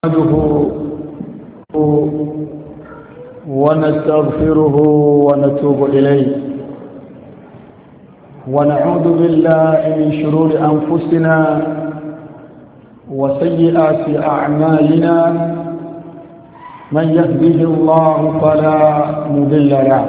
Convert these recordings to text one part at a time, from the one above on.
نحمده ونستغفره ونتوب إليه ونعوذ بالله من شرور أنفسنا وسيئات أعمالنا من يهده الله فلا مضل له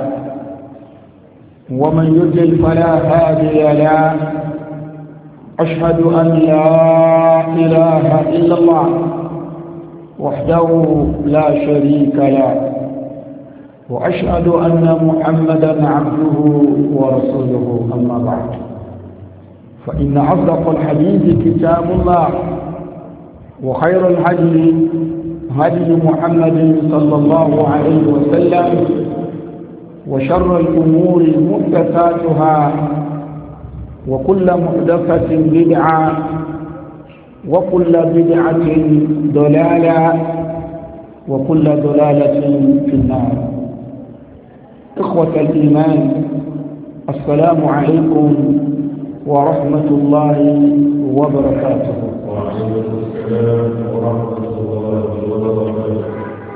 ومن يضلل فلا هادي له أشهد أن لا إله إلا الله وحده لا شريك له وأشهد أن محمدا عبده ورسوله أما بعد فإن أصدق الحديث كتاب الله وخير الهدي هدي محمد صلى الله عليه وسلم وشر الأمور محدثاتها وكل محدثة بدعة وكل بدعة ضلالة وكل ضلالة في النار. إخوة الإيمان، السلام عليكم ورحمة الله وبركاته. وعليكم السلام ورحمة الله وبركاته.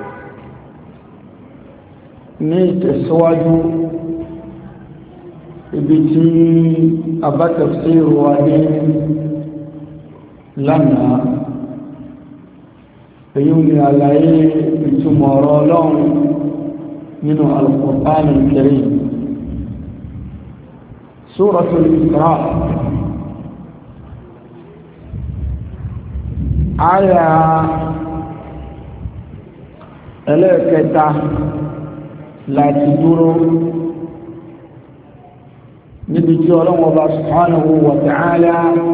نيت السواجو بيتي أبا تفسير وادين لنا يوم على تمارا لون من القرآن الكريم سورة الإسراء آية ẹlẹ́ẹ̀kẹta láti dúró níbi tí Ọlọ́hun Ọba subhanahu wa ta'ala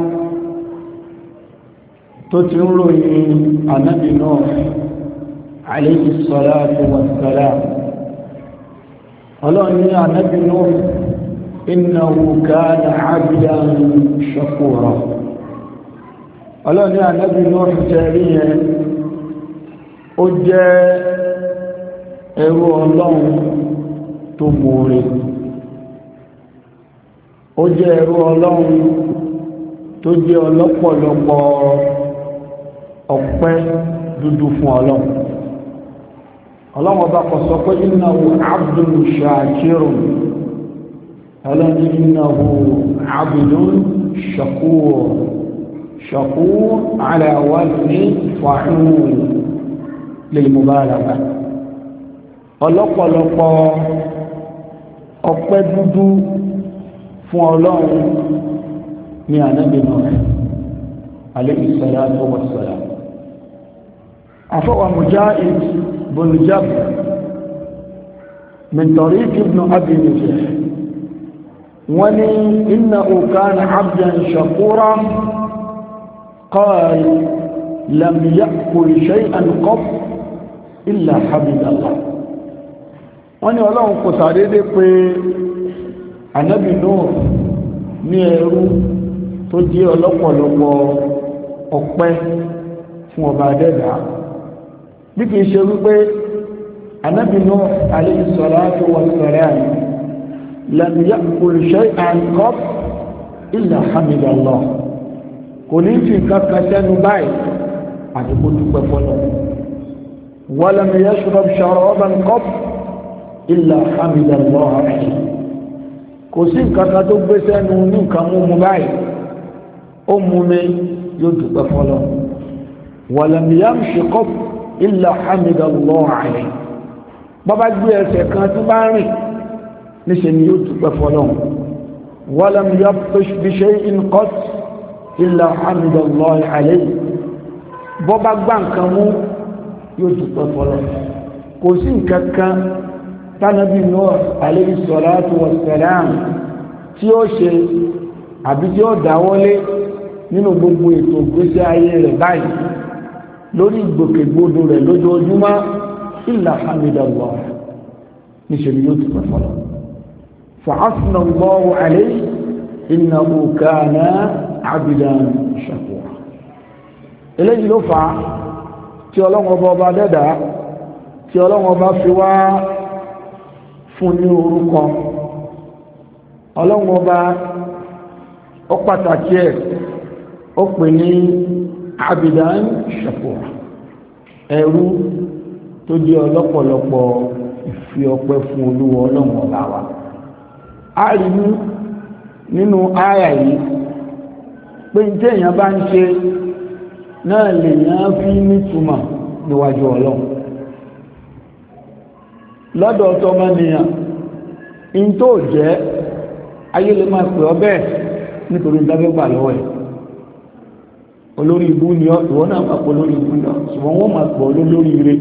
tó ti ń ròyìn Ànábì Nuh alayhi salatu wassalam. Ọlọ́run ní Ànábì Nuh innahu kana 'abdan shakura. Ọlọ́run ní Ànábì Nuh tẹ̀rí yẹn ó jẹ́ ẹrú Ọlọ́run tó mọ̀ọ́re, ó jẹ́ ẹrú Ọlọ́run tó jẹ́ ọlọ́pọ̀lọpọ̀ ọpẹ́ dúdú fún Ọlọ́run. Ọlọ́run Ọba kò sọ pé innahu 'abdun shakirun, Ọlọ́run innahu 'abdun shakur, shakur ala wazni fa'ul lil mubalagha. Ọlọ́pọ̀lọpọ̀ ọpẹ́ dúdú fún Ọlọ́run ní Ànábì Nuh alayhi salatu wassalam. أفوى مجاهد بن جبر من طريق ابن أبي نجيح ولي إنه كان عبدا شكورا قال لم يأكل شيئا قط إلا حمد الله. wọ́n ní Ọlọ́run kò sàdédé pé Ànábì Nuh ní ẹrú tó jẹ́ ọlọ́pọ̀lọpọ̀ ọpẹ́ fún ọba Adẹ́dàá, bí kìí ṣe wípé Ànábì Nuh alayhi salatu wassalam lam ya'kul shay'an qat illa hamida Allah, kò ní fi kankan sẹ́nu báyìí àti kó dúpẹ́ fọ́lọ́. wa lam yashrab sharaban qat illa hamida Allah alayhi, kò sí nǹkan tó gbé sẹ́nu ní nǹkan mímu báyìí ó mú mi yóò dúpẹ́ fọ́lọ́. wa lam yamshi qat illa hamidallahu alayhi, bàbá gbé ẹsẹ̀ kan tó bá rìn níṣẹ́ ni yóò dúpẹ́ fọ́lọ́run. walam yabtash bi shay'in qat illa hamidallahu alayhi, bọ́bá gbá nǹkan mú yóò dúpẹ́ fọ́lọ́run. kò sí nǹkan kan tánàbí Nuh alayhi salatu wassalam tí ó ṣe àbí tí ó dáwọ́lé nínú gbogbo ètò ìgbésí ayé rẹ̀ báyìí lórí ìgbòkègbodò rẹ̀ lójoojúmọ́ illa hamidallah, níṣẹ́ ni yóò ti pẹ́ fọ́lọ́. fa'athna Allahu alayhi innahu kana 'abdan shakura. eléyìí ló fà á tí Ọlọ́run Ọba Adẹ́dàá tí Ọlọ́run Ọba fi wá fún ní orúkọ. Ọlọ́run Ọba ó pàtàkì ẹ̀ ó pè ní abidan shakura, ẹrú tó jẹ́ ọlọ́pọ̀lọpọ̀ ìfi ọpẹ́ fún Olúwa Ọlọ́run ọba wa. A rí nínú àyà yìí pé ní tí èèyàn bá ń ṣe náà lèèyàn fi nítumọ̀ níwájú Ọlọ́run. Lọ́dọ̀ tọmọnìyàn in tó jẹ́ ayé lè máa pè ọ́ bẹ́ẹ̀ nítorí ìdágbégbà lọ́wọ́ ẹ̀. Olórí ibú ni ọ́, ìwọ náà máa pọ̀ lórí ibú ni ọ́, ṣùgbọ́n wọ́n máa pọ̀ lórí ire,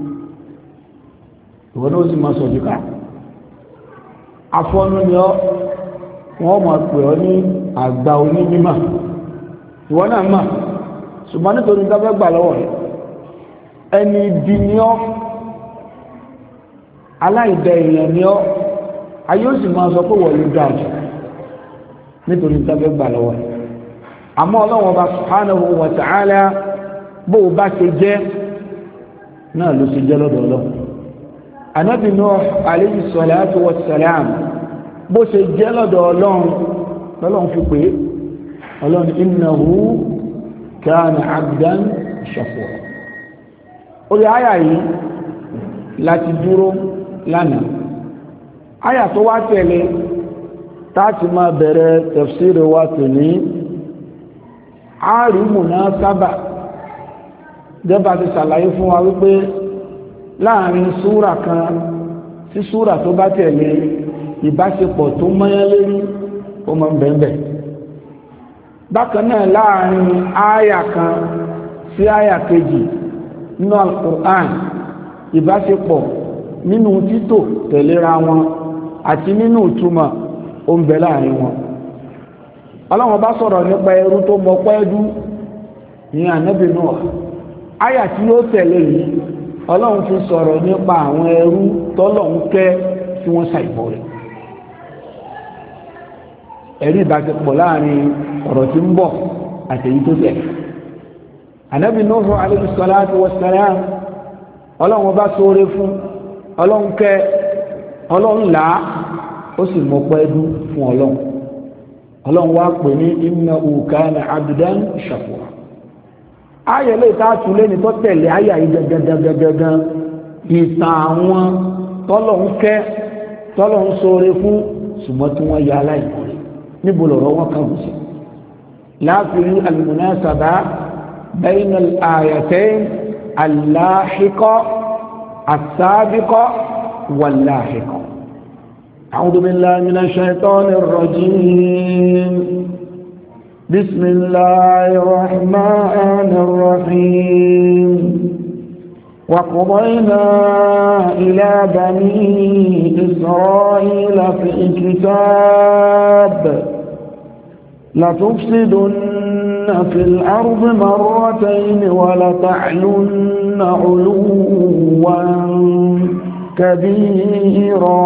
ìwọ náà sì máa sọ̀díkà. Afọ́nú ni ọ́, wọ́n máa pè ọ́ ní àgbà onímímọ̀, ìwọ náà mà, ṣùgbọ́n nítorí ìdágbégbà lọ́wọ́ ẹ̀. Ẹni ibi ni ọ́, aláìdẹ èèyàn ni ọ́, ayé ó sì máa sọ pé wọ́n ló dáa jù nítorí ìdágbégbà lọ́wọ́ ẹ̀. Àmọ́ Ọlọ́run Ọba subhanahu wa ta'ala bó bá ṣe jẹ́ náà ló ṣe jẹ́ lọ́dọ̀ Ọlọ́run. Ànábì Nuh alayhi salatu wa salam bó ṣe jẹ́ lọ́dọ̀ Ọlọ́run fi pé Ọlọ́run innahu kana abdan shakura. Orí àyà yìí láti dúró lánàá. Àyà tó wá tẹ̀lé táàtì máa bẹ̀rẹ̀ tafsir wa tòní àárí munasaba jẹba ti ṣàlàyé fún wa wípé láàrin súrà kan sí súrà tó bá tẹ̀lé ìbáṣepọ̀ tó mọ́yán lérí ó mọ́ bẹ̀ẹ̀bẹ̀. Bákan náà láàrin áyà kan sí áyà kejì nínú Al-Qur'an ìbáṣepọ̀ nínú títò tẹ̀léra wọn àti nínú ìtumọ̀ ó ń bẹ láàrin wọn. Ọlọ́run bá sọ̀rọ̀ nípa ẹrú tó mọ pẹ́ẹ́dú ní Ànábì Nuh. Àyà tí ó tẹ̀lé yìí Ọlọ́run fi sọ̀rọ̀ nípa àwọn ẹrú tọ́lọ́run kẹ́ tí wọ́n ṣàìbọ̀ rẹ̀. Ẹ̀rí ìbáṣepọ̀ láàrin ọ̀rọ̀ tí ń bọ̀ àti èyí tó tẹ̀lé. Ànábì Nuh alayhi salatu wassalam Ọlọ́run bá ṣoore fún, Ọlọ́run kẹ́, Ọlọ́run là á, ó sì mọ pẹ́ẹ́dú fún Ọlọ́run. Ọlọ́run wá pè ní innahu kana abdan shakura. Ayẹ̀lẹ́ ìtàtúlé ni tó tẹ̀lé ayà yìí gẹ́gẹ́gẹ́gẹ́gẹ́ ìtàn àwọn tọ́lọ́run kẹ́, tọ́lọ́run ṣoore fún, ṣùgbọ́n tí wọ́n ya aláìmọ̀ rẹ̀ níbo lọ̀rọ̀ wọn kàn sí. láàfin al-munasaba bayna al-ayatayn al-lahiqa as-sabiqa wal-lahiqa. أعوذ بالله من الشيطان الرجيم. بسم الله الرحمن الرحيم. وقضينا إلى بني إسرائيل في الكتاب لتفسدن في الأرض مرتين ولتعلن علوا كبيرا.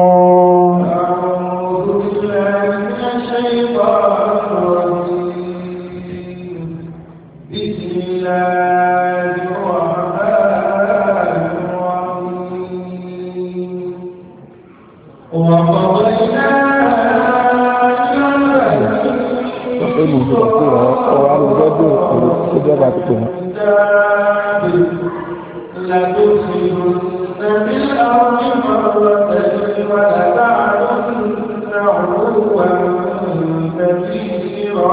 أعوذ بالله من الشيطان الرجيم. بسم الله الرحمن الرحيم. وقضينا في الأرض مرتين ولتعلن علوا كبيرا.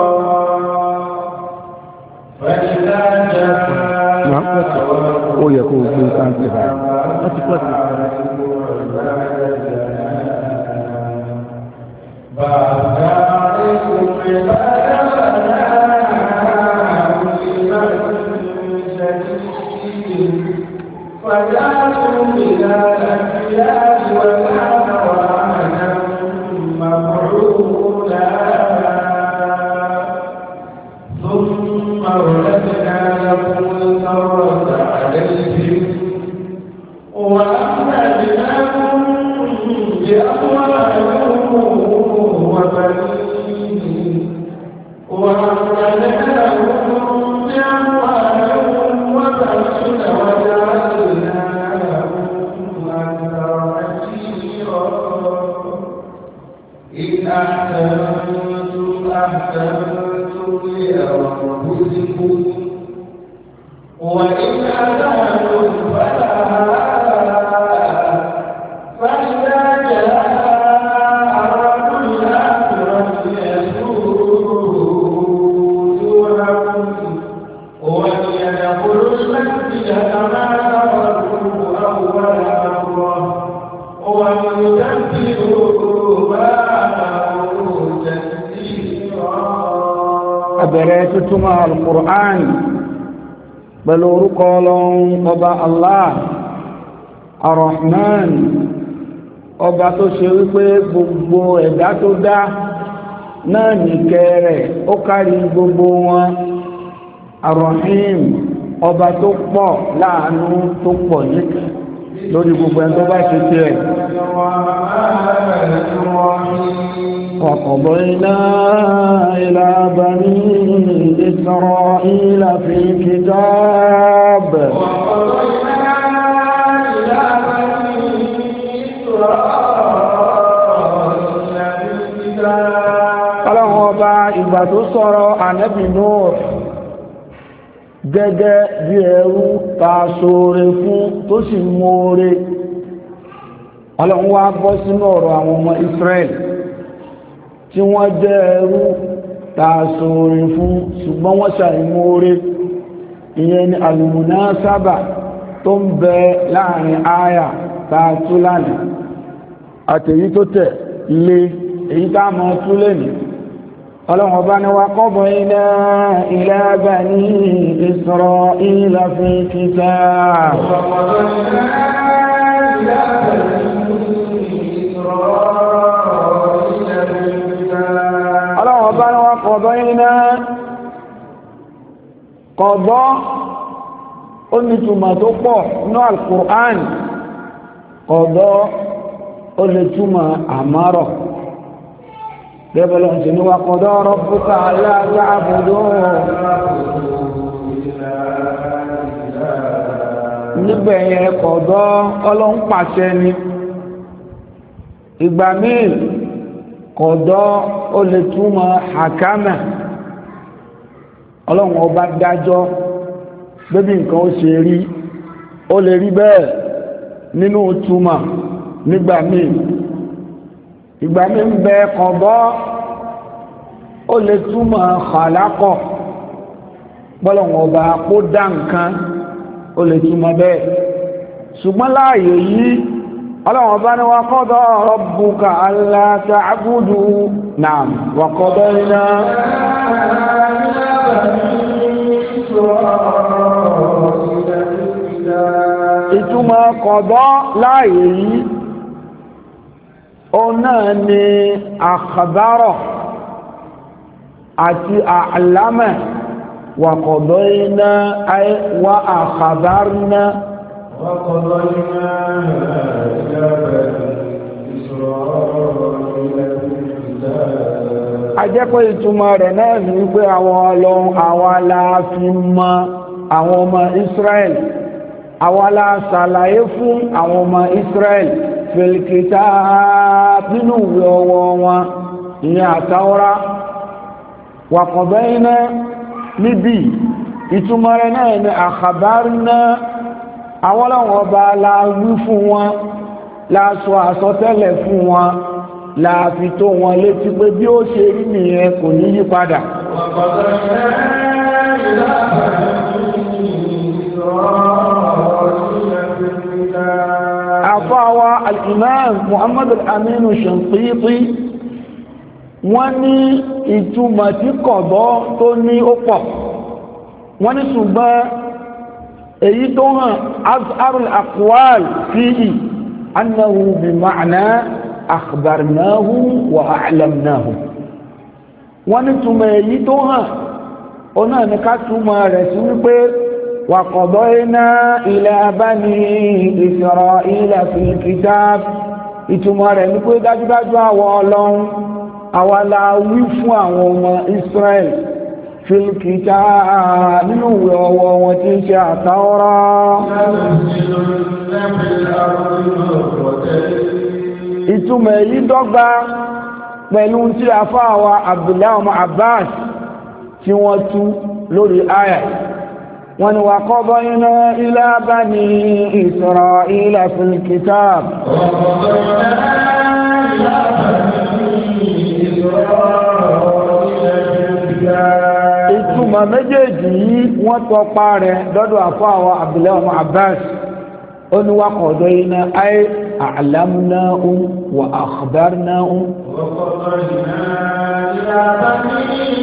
فإذا جاء فجعلوا من الأنبياء وكان وعدا مفعولا. ثم رددنا لكم الكرة عليهم وأمددناكم بأموال وبنين إن أحسنتم كما أمروا أول مرة ويتبعوا ما أمروا تكبيرا. أبريتما القرآن بلور قولون أبا الله الرحمن ọba tó ṣe wípé gbogbo ẹ̀dá tó dá náà nìkẹ́ rẹ̀ ó kárí gbogbo wọn. Ar-Rahim ọba tó pọ̀ láàánú tó pọ̀ níkẹ́ lórí gbogbo ẹni tó bá ṣe tiẹ̀. وقضينا إلى بني إسرائيل في الكتاب ọlọ́run ọba ìgbà tó sọ̀rọ̀ ànábì Nuh gẹ́gẹ́ bí ẹrú ta ṣoore fún tó sì mọ́ọ́re. Ọlọ́run wá bọ́ sínú ọ̀rọ̀ àwọn ọmọ Israel tí wọ́n jẹ́ ẹrú ta ṣoore fún ṣùgbọ́n wọ́n ṣàìmọ́ọ́re. Ìyẹn ni al-munasaba tó ń bẹ láàrin àyà ta tú lánàá àtèyí tó tẹ̀ lé èyí tá a mọ̀ tú lẹ́nìí. Ọlọ́run ọba ni wa qadayna ila bani Isra'ila fi kitab. Ọlọ́run ọba ni wa qadayna qada ó ní túmọ̀ tó pọ̀ nínú al-Qur'an. Qada ó lè túmọ̀ àmárọ̀. Gẹ́gẹ́ ṣe ni wa qada rabbuka alla ta'budu. Níbẹ̀ yẹn qada Ọlọ́run pàṣẹ ni. Ìgbà míì qada ó lè túmọ̀ hakama. Ọlọ́run ọba dájọ́ bébí nǹkan ó ṣe rí, ó lè rí bẹ́ẹ̀ nínú túmọ̀ nígbà míì. Ìgbà míì ń bẹ qada ó lè túmọ̀ khalaqa, bọ́lọ̀wọ̀n ọba kó dá nǹkan ó lè túmọ̀ bẹ́ẹ̀. Ṣùgbọ́n láàyè yìí Ọlọ́run ọba ní wa qada rabbuka alla ta'budu. Na'am wa qadayna ìtumọ̀ qada láàyè yìí ọ̀nà ni akhbara àti a'lama wa qadayna ay wa akhbarna. wa qadayna ila bani Isra'ila fil kitab. Ajẹ́pẹ́ ìtumọ̀ rẹ̀ náà ní wípé àwọn Ọlọ́run àwọn aláàfin mọ àwọn ọmọ Israel, àwọn aláṣàlàyé fún àwọn ọmọ Israel fil kitab nínú ìwé ọwọ́ wọn ìyẹn àtàwọ́rá. wa qadayna níbi ìtumọ̀ rẹ̀ náà ní akhbarna àwọn Ọlọ́run ọba láwí fún wọn, láṣọ àsọtẹ́lẹ̀ fún wọn, láàfi tó wọn létí pé bí ó ṣe rí nìyẹn kò ní yí padà. àfáwà al-Imam Muhammad al-Amin Shanqiti wọ́n ní ìtumọ̀ tí qada tó ní ó pọ̀. wọ́n ní ṣùgbọ́n èyí tó hàn azharul aqwal fihi annahu bi ma'na akhbarnahu wa a'lamnahu. wọ́n ní túmọ̀ èyí tó hàn ó náà ní ká túmọ̀ rẹ̀ sí wípé wa qadayna ila bani Isra'ila fil kitab. ìtumọ̀ rẹ̀ ní pé dájúdájú àwọn Ọlọ́run àwa la wí fún àwọn ọmọ Israel fil kitab nínú ìwé ọwọ́ wọn tí ń ṣe àtàwọ́rá. ìtumọ̀ èyí dọ́gba pẹ̀lú tí a fáwa Abdullahi ọmọ Abbas tí wọ́n tú lórí àyà. wọ́n ní wa qadayna ila bani Isra'ila fil kitab. ìmọ̀ méjèèjì yìí wọ́n tọpa rẹ̀ lọ́dọ̀ àfáà Abdullahi ọmọ Abbas ó ní wa qadayna ay a'lamnahum wa akhbarnahum wa qadayna ila bani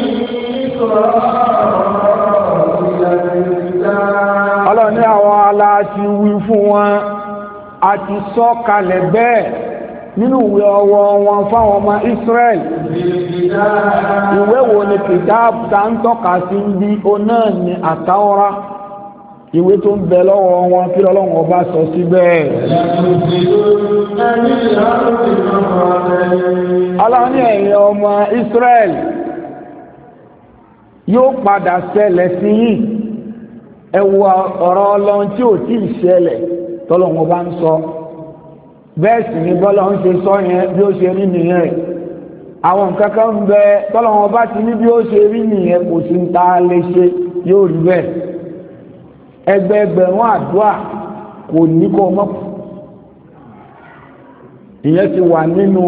Isra'ila ọlọ́ni àwọn aláti wí fún wọn àti sọ kalẹ̀ bẹ́ẹ̀ nínú ìwé ọwọ́ wọn fáwọn ọmọ Israel ìwé wo ni kìtáàbù tá ń tọ́ka sí bí ó náà ni àtàwọ́rá ìwé tó ń bẹ lọ́wọ́ wọn kí Ọlọ́run ọba sọ síbẹ̀ Ọlọ́run ní ẹ̀yin ọmọ Israel yóò padà ṣẹlẹ̀ sí yìí ẹ wo ọ̀rọ̀ Ọlọ́run tí ò tí ì ṣẹlẹ̀ tọ́lọ́run ọba ń sọ bẹ́ẹ̀ sì ni bọ́lá ń ṣe sọ yẹn bí ó ṣe rí nìyẹn àwọn nǹkan kan ń bẹ tọ́lọ́wọ́n bá ti ní bí ó ṣe rí nìyẹn kò sí ń ta lè ṣe yóò rí bẹ́ẹ̀ ẹgbẹẹgbẹ̀rún àdúrà kò ní kó mọ́ ìyẹn ti wà nínú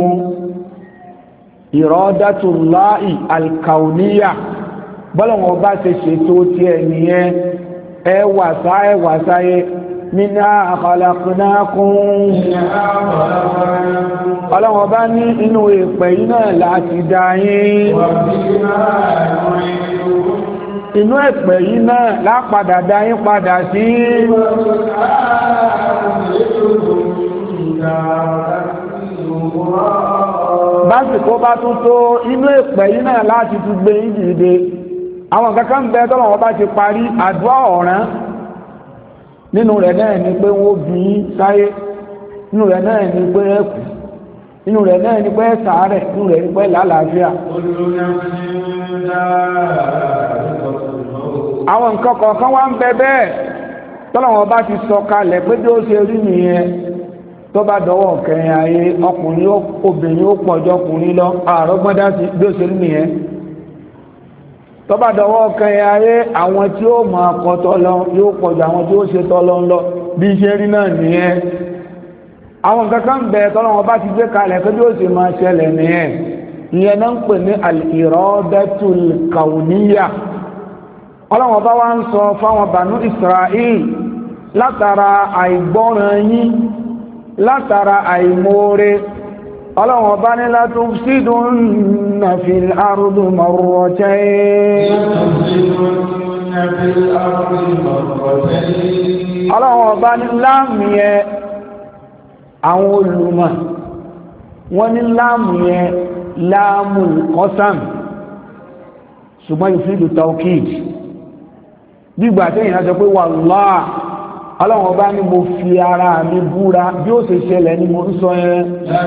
ìrọ́dátùláì alkauniya bọ́lọ́wọ́n bá ṣe ṣètò tiẹ̀ nìyẹn ẹ wà sáyé minha khalaqnakum ọlọ́wọ́ bá ní inú èpẹ̀ yìí náà láti dá yín inú èpẹ̀ yìí náà lápadà dá yín padà sí básìkò bá tún tó inú èpẹ̀ yìí náà láti tún gbé yín dìde àwọn kankan bẹ tọ́lọ́wọ́ bá ti parí àdúrà ọ̀ràn nínú rẹ̀ náà ni pé wọ́n bí sáyé nínú rẹ̀ náà ni pé ẹkù nínú rẹ̀ náà ni pé sàárẹ̀ nínú rẹ̀ ni pé lálàáfíà àwọn nǹkan kọ̀ọ̀kan wá ń bẹ bẹ́ẹ̀ tọ́lọ́wọ́n bá ti sọ kalẹ̀ pé bí ó ṣe rí nìyẹn tó bá dọwọ́ kẹrin ayé ọkùnrin obìnrin ó pọ̀jọ́ ọkùnrin lọ àrọ́gbọ́dá sí bí ó ṣe rí nìyẹn tọ́bá dọwọ́ kẹyẹ ayé àwọn tí ó mọ̀ ọkọ̀tọ́ lọ yóò pọ̀jù àwọn tí ó ṣe tọ́lọ ń lọ bí iṣẹ́ rí náà nìyẹn àwọn kankan bẹ̀ tọ́lọ́wọ́ bá ti gbé kalẹ̀ pé bí ó ṣe máa ṣẹlẹ̀ nìyẹn ìyẹn náà ń pè ní al-iradatul kauniyya ọlọ́wọ́ bá wá ń sọ fáwọn Banu Israel látara àìgbọ́ràn yín látara àìmoore ọlọ́wọ́ bá ní latufsidunna fil ardi marratayn ọlọ́wọ́ bá ní láàmù yẹn àwọn olùmọ̀ wọ́n ní láàmù yẹn láàmù qasam ṣùgbọ́n yufidu tawkid nígbà tí èyàn sọ pé wallahi ọlọ́wọ́ bá ní mo fi ara mi búra bí ó ṣe ṣẹlẹ̀ ní mo ń sọ yẹn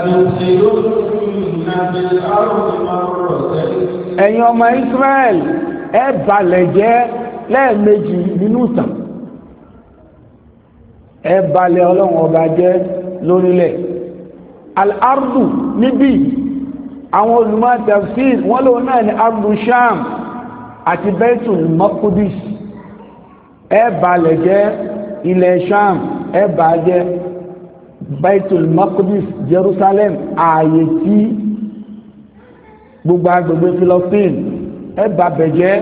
ẹ̀yin ọmọ Israel ẹ balẹ̀ jẹ́ lẹ́ẹ̀mejì nínú ìtàn ẹ balẹ̀ ọlọ́wọ́ bá jẹ́ lórílẹ̀ al-ardu níbí àwọn olùmọ̀ tafsir wọ́n lò náà ní ardu Sham àti Baitul Maqdis ẹ balẹ̀ jẹ́ ilẹ̀ Sham ẹ bá jẹ́ Baitul Maqdis Jerusalem ààyè tí gbogbo agbègbè Philistine ẹ bá bẹ̀jẹ́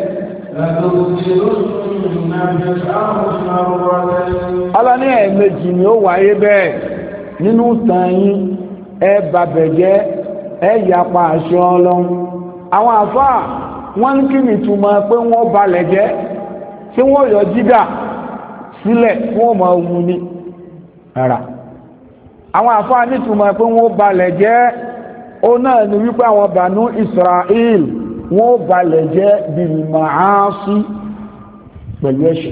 ọlọ́ní ẹ̀ẹ̀mejì ni ó wáyé bẹ́ẹ̀ nínú tàn yín ẹ bá bẹ̀jẹ́ ẹ yapa àṣẹ Ọlọ́run àwọn àfáà wọ́n ń kí ni túmọ̀ pé wọ́n balẹ̀ jẹ́ tí wọ́n yọ jígà sílẹ̀ wọ́n máa wù ní ara àwọn àfáà nítumọ̀ pé wọ́n balẹ̀ jẹ́ ó náà ni wípé àwọn Banu Israel wọ́n balẹ̀ jẹ́ bil ma'asi pẹ̀lú ẹ̀ṣẹ̀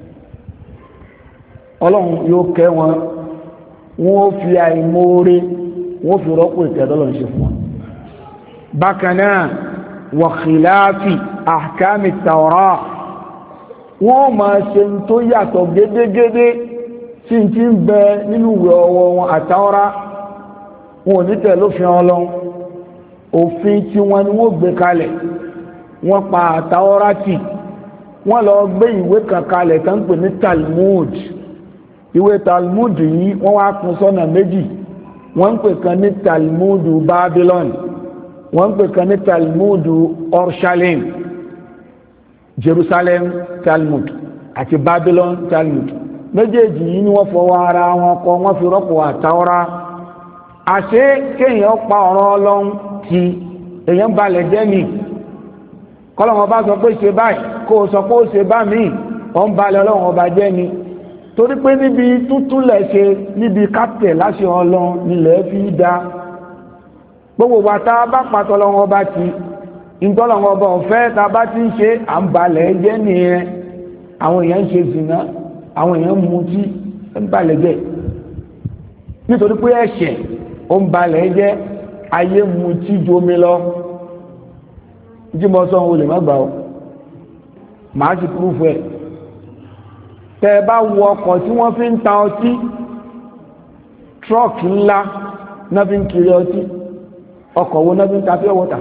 Ọlọ́run yóò kẹ́ wọn wọ́n fi àìmoore wọ́n fi rọ́pò ìtẹ́dọ́lọ́ ṣe fún wọn bákan náà wa khilafi ahkami Tawrah wọ́n máa ṣe tó yàtọ̀ gédégédé tí n ti ń bẹ nínú ìwé ọwọ́ wọn àtàwọ́rá wọn ò ní tẹ̀lé òfin Ọlọ́run òfin tí wọ́n ni wọ́n gbé kalẹ̀ wọ́n pa àtàwọ́rá tì wọ́n lọ gbé ìwé kan kalẹ̀ tó ń pè ní Talmud ìwé Talmud yìí wọ́n wá pín sọ́nà méjì wọ́n ń pè kan ní Talmud Babylon wọ́n ń pè kan ní Talmud Orshalim Jerusalem Talmud àti Babylon Talmud méjèèjì yìí ni wọ́n fọwọ́ ara wọn kọ wọ́n fi rọ́pò àtàwọ́rá àṣé kéèyàn pa ọ̀rọ̀ Ọlọ́run tí èèyàn balẹ̀ jẹ́ ni kọ́lọ́wọ́n bá sọ pé ṣe báyìí kó o sọ pé ó ṣe bá míì wọ́n balẹ̀ Ọlọ́run ọba jẹ́ ni torí pé níbi tútúlẹ̀ ṣe níbi kápẹ̀ láṣẹ Ọlọ́run nílẹ̀ fi dá gbogbo wa tá a bá pàtó Ọlọ́run ọba ti ìtọ́lọ́run ọba ọ̀fẹ́ tá a bá ti ń ṣe à ń balẹ̀ jẹ́ nìyẹn àwọn èèyàn ń ṣe zìnà àwọn èèyàn mutí ń balẹ̀ jẹ́ nítorí pé ẹ̀ṣẹ̀ ó ń balẹ̀ jẹ́ ayé mutí jomi lọ jí mọ́ sọ ohun olè má gbà ó màá sì púrúfù ẹ̀ tẹ́ ẹ bá wọ ọkọ̀ tí wọ́n fi ń ta ọtí trọ́ọ̀kì ńlá náà fi ń kiri ọtí ọkọ̀ wo náà fi ń ta pure water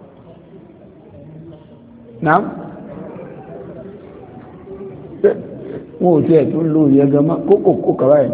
náà wọn ò tí ẹ̀ tó lò yẹ gan mọ́ kókò kàwá ẹ̀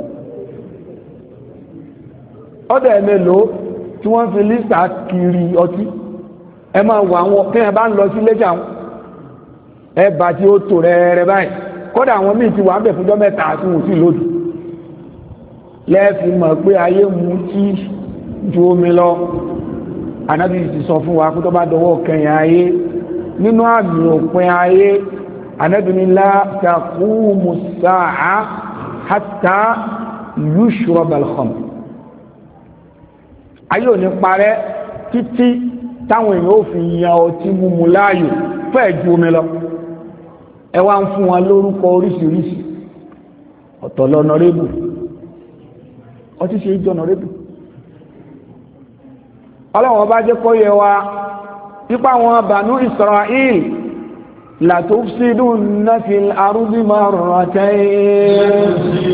ọdọ̀ ẹ̀mẹ́lò tí wọ́n fi lísà kiri ọtí ẹ máa wọ àwọn kẹ́yìn bá ń lọ sí lẹ́jà ẹbà tí ó tò rẹ̀rẹ̀ báyìí kódà àwọn míì ti wà ń bẹ̀ fúnjọ́ mẹ́ta àti wọn ò sí lòdù lẹ́ẹ̀fì mọ̀ pé ayé mu tí ju omi lọ Ànábì ti sọ fún wa kó tó bá dọwọ́ kẹyìn ayé nínú àmì òpin ayé Ànábì ní la taqumu as-sa'a hatta yushraba al-khamr ayé ò ní parẹ́ títí táwọn èèyàn ò fi yan ọtí mímu láàyò fẹ́ẹ̀ ju omi lọ ẹ wá ń fún wọn lórúkọ oríṣiríṣi ọ̀tọ̀ lọ́nọrébù ọtí ṣe jọ nọrébù ọlọ́wọ́n bá jẹ́ kó yẹ wa nípa àwọn Banu Israel la tufsidunna fil ardi marratayn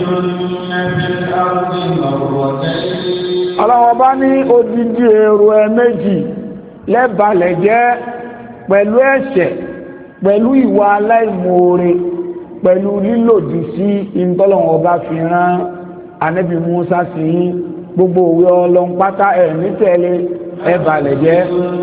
ọlọ́wọ́n bá ní odidi èrò méjì lẹ́bàlẹ̀ jẹ́ pẹ̀lú ẹ̀ṣẹ̀ pẹ̀lú ìwà aláìmoore pẹ̀lú lílòdì sí ìntọ́lọ̀wọ̀n bá fi rán Ànábì Mùsá sí gbogbo òwe Ọlọ́run pátá ẹ̀ ní tẹ̀lé ẹ̀bàlẹ̀ jẹ́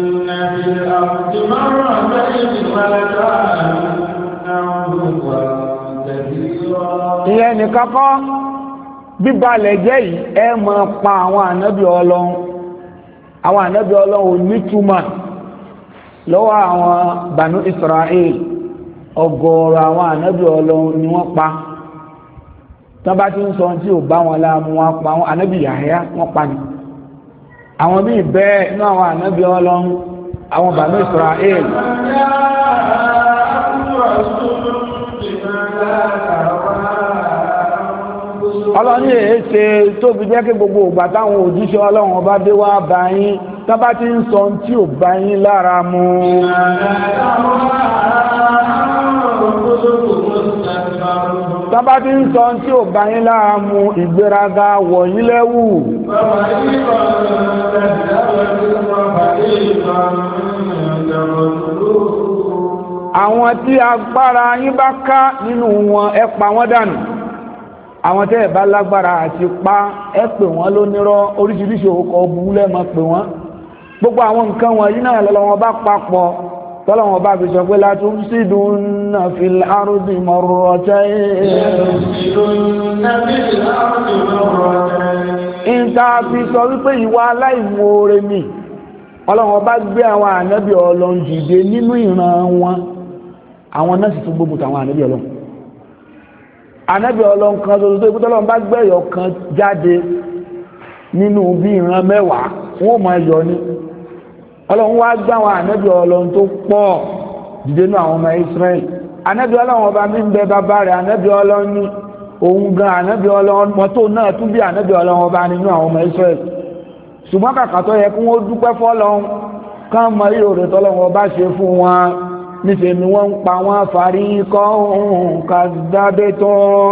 ìyẹn nìkan kọ́ bíbalẹ̀ jẹ́ yìí ẹ máa pa àwọn ànábì Ọlọ́run àwọn ànábì Ọlọ́run nítumọ̀ lọ́wọ́ àwọn Banu Israel ọgọ́rọ̀ àwọn ànábì Ọlọ́run ni wọ́n pa tán bá ti ń sọ tí ò bá wọn láàmú wọn pa àwọn ànábì Yahya wọ́n pa ni àwọn míì bẹ́ẹ̀ inú àwọn ànábì Ọlọ́run àwọn Banu Israel ọlọ́ni èéṣe tó fi jẹ́ kí gbogbo ìgbà táwọn òjíṣẹ́ Ọlọ́run ọba dé wá bá yín tábá ti ń sọ tí ò bá yín lára mu tábá ti ń sọ tí ò bá yín lára mu ìgbéraga wọ̀ yín lẹ́wù àwọn tí agbára yín bá ká nínú wọn ẹ pa wọ́n dànù àwọn tẹ́ ẹ̀ bá lágbára àti pa ẹ pè wọ́n lónírọ́ oríṣiríṣi òkò burú lẹ́mọ̀ pè wọ́n gbogbo àwọn nǹkan wọ̀nyí náà lọ́wọ́ bá papọ̀ tọ́lọ́wọ́ bá fi sọ pé la tufsidunna fil ardi marratayn ìta fi sọ wípé ìwà aláìmoore ni Ọlọ́wọ́ bá gbé àwọn ànábì Ọlọ́run dìde nínú ìran wọn àwọn náà sì tún gbógun tàwọn ànábì Ọlọ́run ànábì Ọlọ́run kan tó tó ikú tọ́lọ́run bá gbẹ̀yọ̀ kan jáde nínú bí ìran mẹ́wàá wọ́n máa yọ ní Ọlọ́run wá gbá àwọn ànábì Ọlọ́run tó pọ̀ dìde ní àwọn ọmọ Israel ànábì Ọlọ́run ọba mi ń bẹ bàbá rẹ̀ ànábì Ọlọ́run ní òun gan ànábì Ọlọ́run mọ́tò náà tún bí ànábì Ọlọ́run ọba nínú àwọn ọmọ Israel ṣùgbọ́n kàkà tó yẹ kí wọ́n dúpẹ́ fọ́lọ́run ká mọ ìròrè tọ́lọ́run ọba ṣe fún wọn níṣẹ́ ni wọ́n ń pa wọ́n fàárí kọ́ ohun kàdábé tó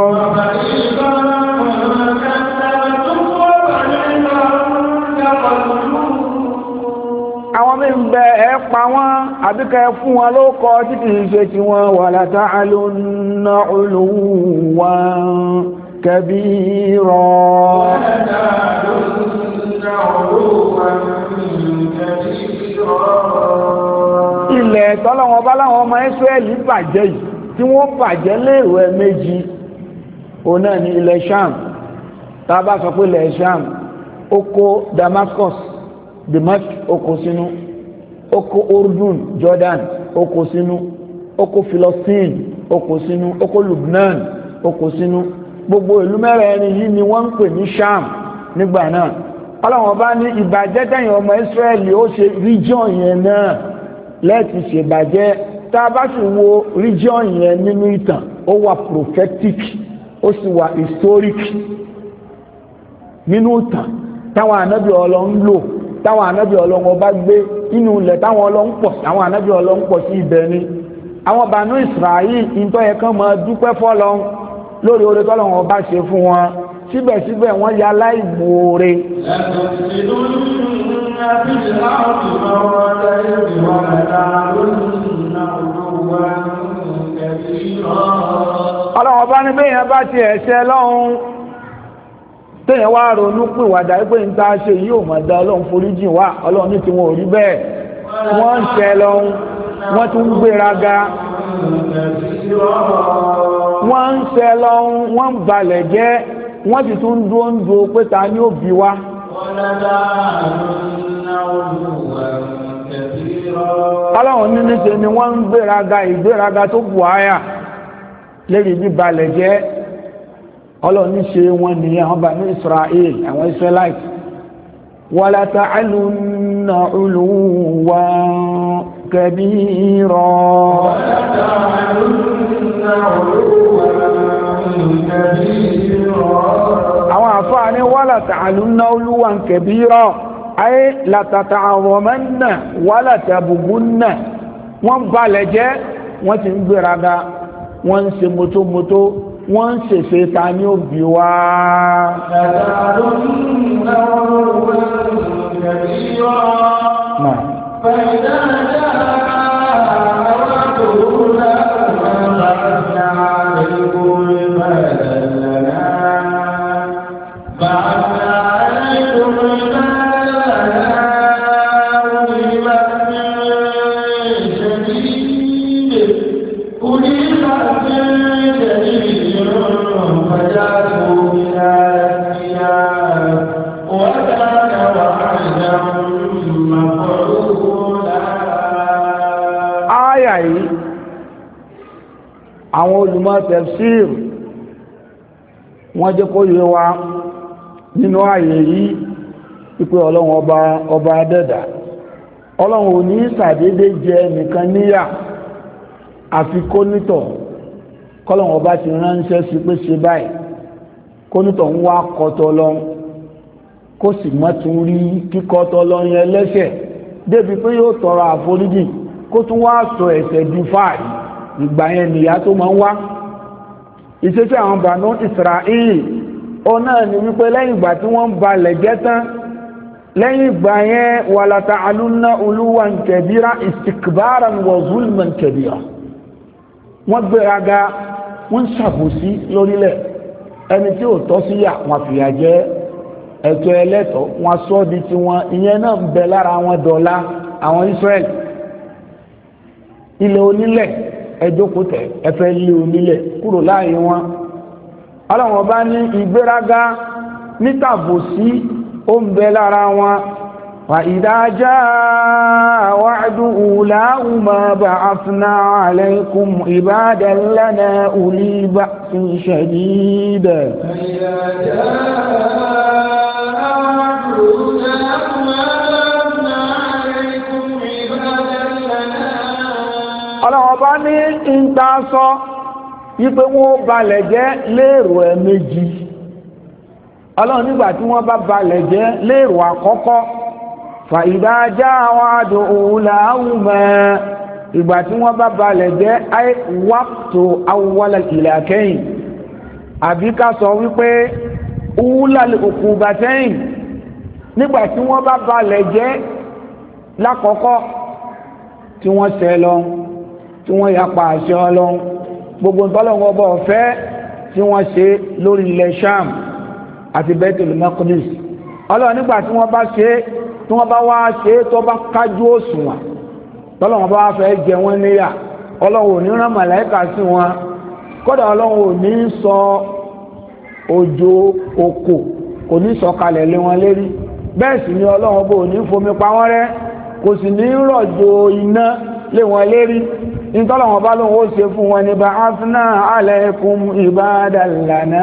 àwọn mí ń bẹ ẹ pa wọ́n àbíkẹ́ fún wọn ló kọ títí ṣe tí wọ́n wala ta'alunna 'uluwan kabira ilẹ̀ ilẹ̀ tọ́lọ́wọ́n bá láwọn ọmọ Ísírẹ́lì bàjẹ́ yìí tí wọ́n bàjẹ́ lérò ẹ̀mẹ́jì òun náà ní ilẹ̀ Sham. Tá a bá sọ pé ilẹ̀ Sham ó kó Damascus Damascus ó kó sínú, ó kó Urdun Jordan ó kó sínú, ó kó Philistine ó kó sínú, ó kó Lebanon ó kó sínú. Gbogbo ìlú mẹ́rẹ̀ẹ̀rin yìí ni wọ́n ń pè ní Sham nígbà náà. Ọlọ́run bá ní ìbàjẹ́ tẹ̀yìn ọmọ Ísírẹ́lì ó ṣe region yẹn náà lẹ́ẹ̀tì ṣèbàjẹ́. Tá a bá sì wo region yẹn nínú ìtàn ó wà prophetic ó sì wà historic nínú ìtàn táwọn ànábì Ọlọ́run ń lò, táwọn ànábì Ọlọ́run ọba gbé inú ilẹ̀ táwọn Ọlọ́run pọ̀, àwọn ànábì Ọlọ́run pọ̀ sí ibẹ̀ ni. Àwọn Banu Israel ìtọ́ yẹ kán máa dúpẹ́ fọ́lọ́run lórí oore tọ́lọ́run ọba ṣe fún wọn, síbẹ̀síbẹ̀ wọ́n ya láìmoore. Ọlọ́run ọba ní bẹ́yàn bá ti ẹ̀ṣẹ̀ lọ́hun tẹ́yàn wá ronú pìwàdà pé ń ta ṣe yíò mọ̀ dá Ọlọ́run foríjì wá. Ọlọ́run ní tí wọn ò rí bẹ́ẹ̀, wọ́n ń ṣẹ̀ lọ́hun, wọ́n tún gbéraga, wọ́n ń ṣẹ̀ lọ́hun, wọ́n ń balẹ̀ jẹ́, wọ́n sì tún dúó pé ta ní ó bí wá. Ọlọ́run ní níṣe ni wọ́n ń gbéraga ìgbéraga tó bù áyà lérí bí balẹ̀ jẹ́. Ọlọ́run ní ṣe wọn ní àwọn Banu Israel, àwọn Israelite. wala ta'alunna 'uluwan kabira. Àwọn àfáà ní wala ta'alunna 'uluwan kabira ay la tata'azamanna wala tabghunna. Wọ́n balẹ̀ jẹ́, wọ́n ti ń gbéraga, wọ́n ń ṣe mọ́tòmọ́tò, wọ́n ń ṣèṣe ta ní òbí wá. Àwọn olùmọ̀ tafsir wọ́n jẹ́ kó yé wa nínú ààyè yìí ipé Ọlọ́run ọba adẹ́dà. Ọlọ́run ò ní ṣàdédé jẹ nìkan níyà àfi kónítọ̀ kọ́lọ́run ọba ti ránṣẹ́ sí pé ṣe báyìí, kónítọ̀ ń wá kọ́tọ́ lọ́n kó sì mọ́ tún rí kíkọ́tọ́ lọ́n yẹn lẹ́sẹ̀ débi pé yóò tọrọ àforíjì kó tún wá sọ ẹ̀ṣẹ̀ di fáàrí. Ìgbà yẹn nìyà tó máa ń wá. Ìṣesí àwọn Banu Israel ó náà ni wípé lẹ́yìn ìgbà tí wọ́n balẹ̀ jẹ́ tán, lẹ́yìn ìgbà yẹn wala ta'alunna 'uluwan kabira istikbaran wa zulman kabira. Wọ́n gbéraga, wọ́n ṣàbòsí lórílẹ̀, ẹni tí ò tọ́ sí yà wọ́n fìyà jẹ, ẹ̀tọ́ ẹlẹ́tọ̀ wọ́n sọ di tiwọn. Ìyẹn náà ń bẹ lára wọn dọ̀la àwọn Israel. Ilẹ̀ onílẹ̀ ẹjọ́kù tẹ̀ ẹfẹ́ lé onílẹ̀ kúrò láàrin wọn. Ọlọ́run bá ní ìgbéraga nítàbòsí ó ń bẹ lára wọn. wa idha jaa wa'du ulahuma ba'athna 'alaykum ibadan lana uli ba'sin shadid. Ọlọ́run bá ní ìta sọ wípé wọ́n balẹ̀ jẹ́ lérò ẹ̀mẹ́jì. Ọlọ́run nígbà tí wọ́n bá balẹ̀ jẹ́ lérò àkọ́kọ́, fa idha jaa wa'du ulahuma, ìgbà tí wọ́n bá balẹ̀ jẹ́ ay waqtu awwal al-ilakayn, àbí ká sọ wípé ulal uqubatayn, nígbà tí wọ́n bá balẹ̀ jẹ́ lákọ̀ọ́kọ́ tí wọ́n ṣẹ̀ lọ, tí wọ́n yapa àṣẹ Ọlọ́run, gbogbo ntọ́lọ́wọ́ bọ̀ fẹ́ tí wọ́n ṣe lórí ilẹ̀ Sham àti Baitul Maqdis. Ọlọ́run nígbà tí wọ́n bá ṣe, tí wọ́n bá wá ṣe tó bá kájú òṣùwọ̀n tọ́lọ́wọ́n bá fẹ́ jẹ wọ́n níyà ọlọ́run ò ní rán màláíkà sí wọn kódà ọlọ́run ò ní sọ òjò òkò kò ní sọ kalẹ̀ lé wọn lérí bẹ́ẹ̀ sì ni ọlọ́run bò ní fomi pa wọ́n rẹ́ kò sì ní rọ̀jò iná lé wọn lérí ìtọ́lọ̀wọ̀n bá lóun ó ṣe fún wọn ní ba'athna alaykum ibadan lana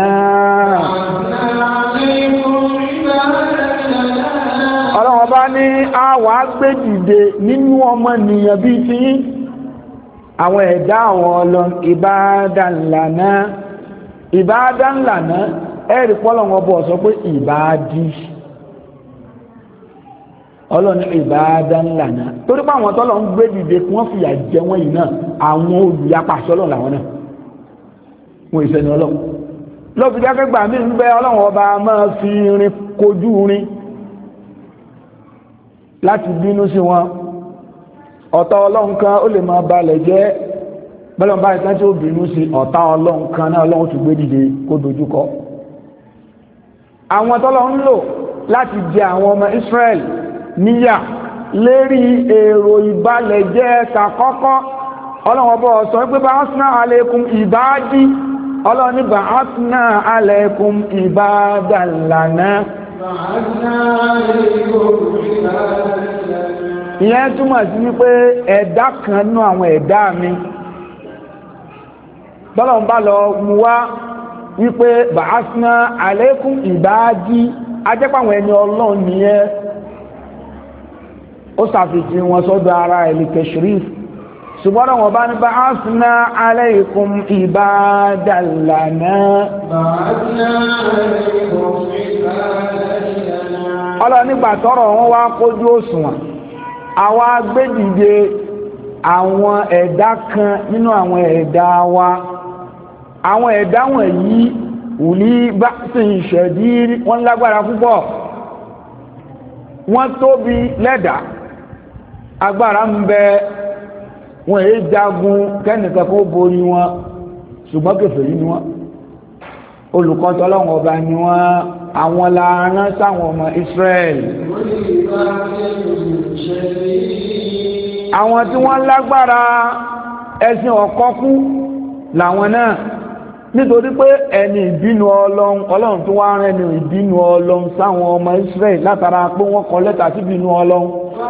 ọlọ́wọ̀n bá ní àwà gbé dìde nínú ọmọnìyàn bí ti àwọn ẹ̀dá àwọn ọlọ́n ibadan lana ẹ̀rì pọ́lọ̀wọ̀n bọ̀ sọ pé ìbádí ọlọ́ni ìbáadán lànà torí pé àwọn tọ́lọ̀ ń gbé dìde kí wọ́n fìyà jẹ wọ́n yìí náà àwọn olùyapa sọ́lọ̀ làwọn náà wọ́n ìṣẹ́ni ọlọ́run lọ́fi jákẹ́gbà mí ń bẹ ọlọ́run ọba máa fi irin kojú rin láti bínú sí wọn ọ̀tá ọlọ́run kan ó lè máa balẹ̀ jẹ́ bọ́lọ̀ bá ìtàn tí ó bínú sí ọ̀tá ọlọ́run kan náà ọlọ́run ti gbé dìde kó dojúkọ àwọn tọ́lọ̀ ń lò láti jẹ àwọn ọmọ Israel níyà lérí èrò ìbalẹ̀ jẹ́ kàkọ́kọ́ ọlọ́wọ́ bọ́ sọ pé ba'athna alaykum ìbádí ọlọ́ni ba'athna alaykum ibadan lana ìyẹn túmọ̀ sí wípé ẹ̀dá kan nú àwọn ẹ̀dá mi bọ́lọ̀ ń bá lọ mú wá wípé ba'athna alaykum ìbádí ajẹ́pàwọn ẹni ọlọ́run nìyẹn ó sàfihì wọn sọ́dọ̀ ara ẹ̀lì tashrif ṣùgbọ́n wọn bá ní ba'athna alaykum ibadan lana ọlọ́run nígbà tọ́rọ̀ wọn wá kójú òṣùwọ̀n àwa gbé dìde àwọn ẹ̀dá kan nínú àwọn ẹ̀dá wa àwọn ẹ̀dá wọ̀nyí uli ba'sin shadid wọ́n lágbára púpọ̀ wọ́n tóbi lẹ́dà agbára ń bẹ wọn èé jagun kẹ́nìkan kó borí wọn ṣùgbọ́n kèfèrí ni wọ́n olùkọ́tọ́ ọlọ́run ọba ni wọ́n àwọn làárán sáwọn ọmọ Israel àwọn tí wọ́n lágbára ẹ̀sìn ọ̀kọ́kú làwọn náà nítorí pé ẹni ìbínú ọlọ́run tó wá rán ẹni ìbínú ọlọ́run sáwọn ọmọ Israel látara pé wọ́n kọ lẹ́tà sí ìbínú ọlọ́run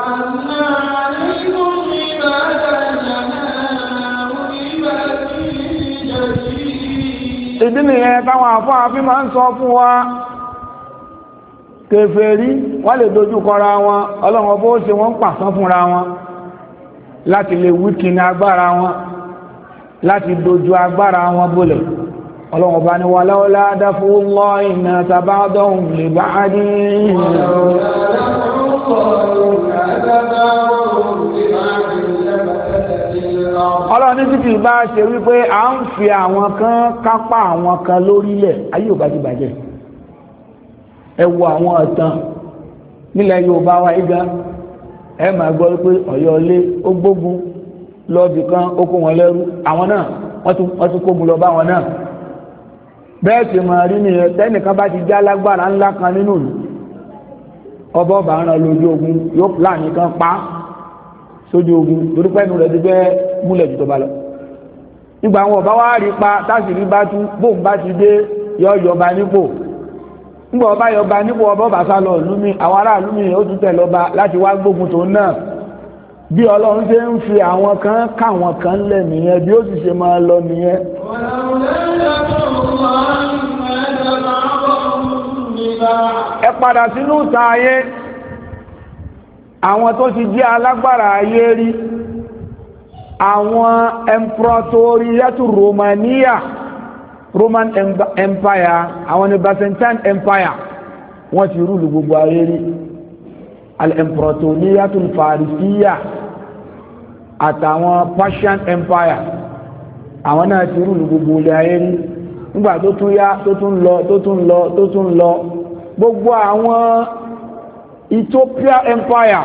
ìdí nìyẹn táwọn àfáà fi máa ń sọ fún wa kèfèrí wọ́n lè dojú kọra wọn ọlọ́run bó ṣe wọ́n pàṣán fúnra wọn láti lè wíkì ní agbára wọn láti dojú agbára wọn bólẹ̀ ọlọ́run bá ní walaula daf'ullahi an-nasa ba'dahum li ba'din ọlọ́run ní títí bá ṣe wípé à ń fi àwọn kan kápá àwọn kan lórílẹ̀ ayé ò bá ti bàjẹ́ ẹ wo àwọn ọ̀tàn nílẹ̀ Yorùbá wa igá ẹ máa gbọ́ wípé Ọ̀yọ́ ilé ó gbógun lọ́ọ̀bì kan ó kó wọn lẹ́rú àwọn náà wọ́n tún kógun lọ bá wọn náà bẹ́ẹ̀ sì máa rí nìyẹn tẹ́nìkan bá ti já lágbára ńlá kan nínú ìlú ọba ọba ń ràn lójú ogun yóò pláàní kan pa sójú ogun torí pẹ́ẹ́nu rẹ̀ ti fẹ́ múlẹ̀ jù tó bá lọ nígbà àwọn ọba wa rí pa táṣìírí bá tú bóun bá ti dé yọ yọba nípò nígbà ọba yọba nípò ọba ọba sá lọ lúmi àwọn aráàlú mi ó tún tẹ̀ lọ́ba láti wá gbógun tó náà bí Ọlọ́run ṣe ń fi àwọn kan káwọn kan lẹ̀ nìyẹn bí ó sì ṣe máa lọ nìyẹn. ẹ padà sínú ìta ayé àwọn tó ti jẹ́ alágbára ayé rí àwọn emperoriatu Romania Roman Empire àwọn ní Byzantine Empire wọ́n ti rúlù gbogbo ayé rí al-emperoriatu Farisiya àtàwọn Persian Empire àwọn náà ti rúlù gbogbo ilẹ̀ ayé rí nígbà tó tún yá tó tún lọ gbogbo àwọn Ethiopia Empire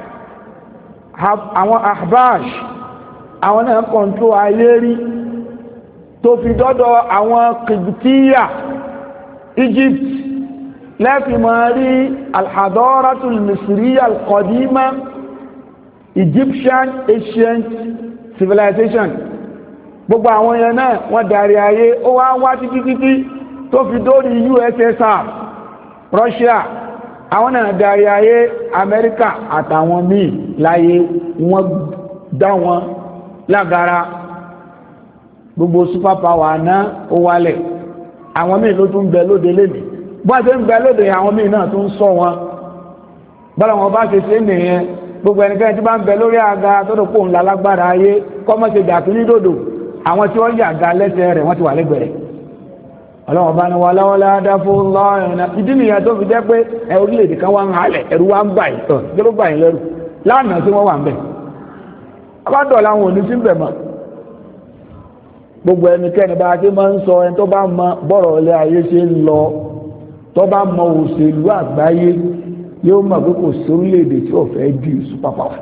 àwọn Ahbash àwọn náà kọ̀ntró ayé rí tó fi dọ́dọ̀ àwọn Qibtiyya Egypt lẹ́fì máa rí al-hadaratul Misriyya al-qadima Egyptian ancient civilization gbogbo àwọn yẹn náà wọ́n darí ayé ó wá títí tó fi dórí USSR Russia àwọn náà darí ayé Amẹ́ríkà àtàwọn míì láyé wọ́n dá wọn lágara gbogbo super power náà ó wálẹ̀ àwọn míì ló tún bẹ lóde lẹ́nìí bọ́n ṣe ń bẹ lóde àwọn míì náà tún sọ wọn bọ́lá wọn bá ṣe nìyẹn gbogbo ẹnikẹ́ni tí bá ń bẹ lórí àga tó dòpò ńlá lágbára ayé kọ́mọ́ṣe dàtú ní dòdò àwọn tí wọ́n yàga lẹ́sẹ̀ rẹ̀ wọ́n ti wà lẹ́gbẹ̀rẹ̀ ọlọ́wọ́n bá ní wà láwọ́lá dáfó lọ́rìnà ìdí nìyẹn tó fi jẹ́ pé orílẹ̀-èdè kan wá ń halẹ̀ ẹ̀rù wá ń bà yìí tán kí ló bà yìí lẹ́rù lánàá tí wọ́n wà ń bẹ̀ abádọ̀ làwọn ò ní sí ń bẹ̀ mọ́ gbogbo ẹnikẹ́ni bá ti máa ń sọ ẹni tó bá mọ bọ́rọ̀ ilé ayé ṣe ń lọ tó bá mọ òṣèlú àgbáyé yóò mọ̀ pé kò sí orílẹ̀-èdè tí ò fẹ́ di super power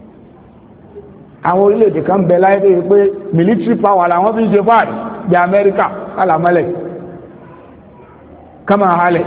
àwọn orílẹ̀-èdè kan bẹ láyé tó yẹ pé military power làwọn fi ń ṣe fáàrí bí Amẹ́ríkà kálàmọ́lẹ̀ kama halẹ̀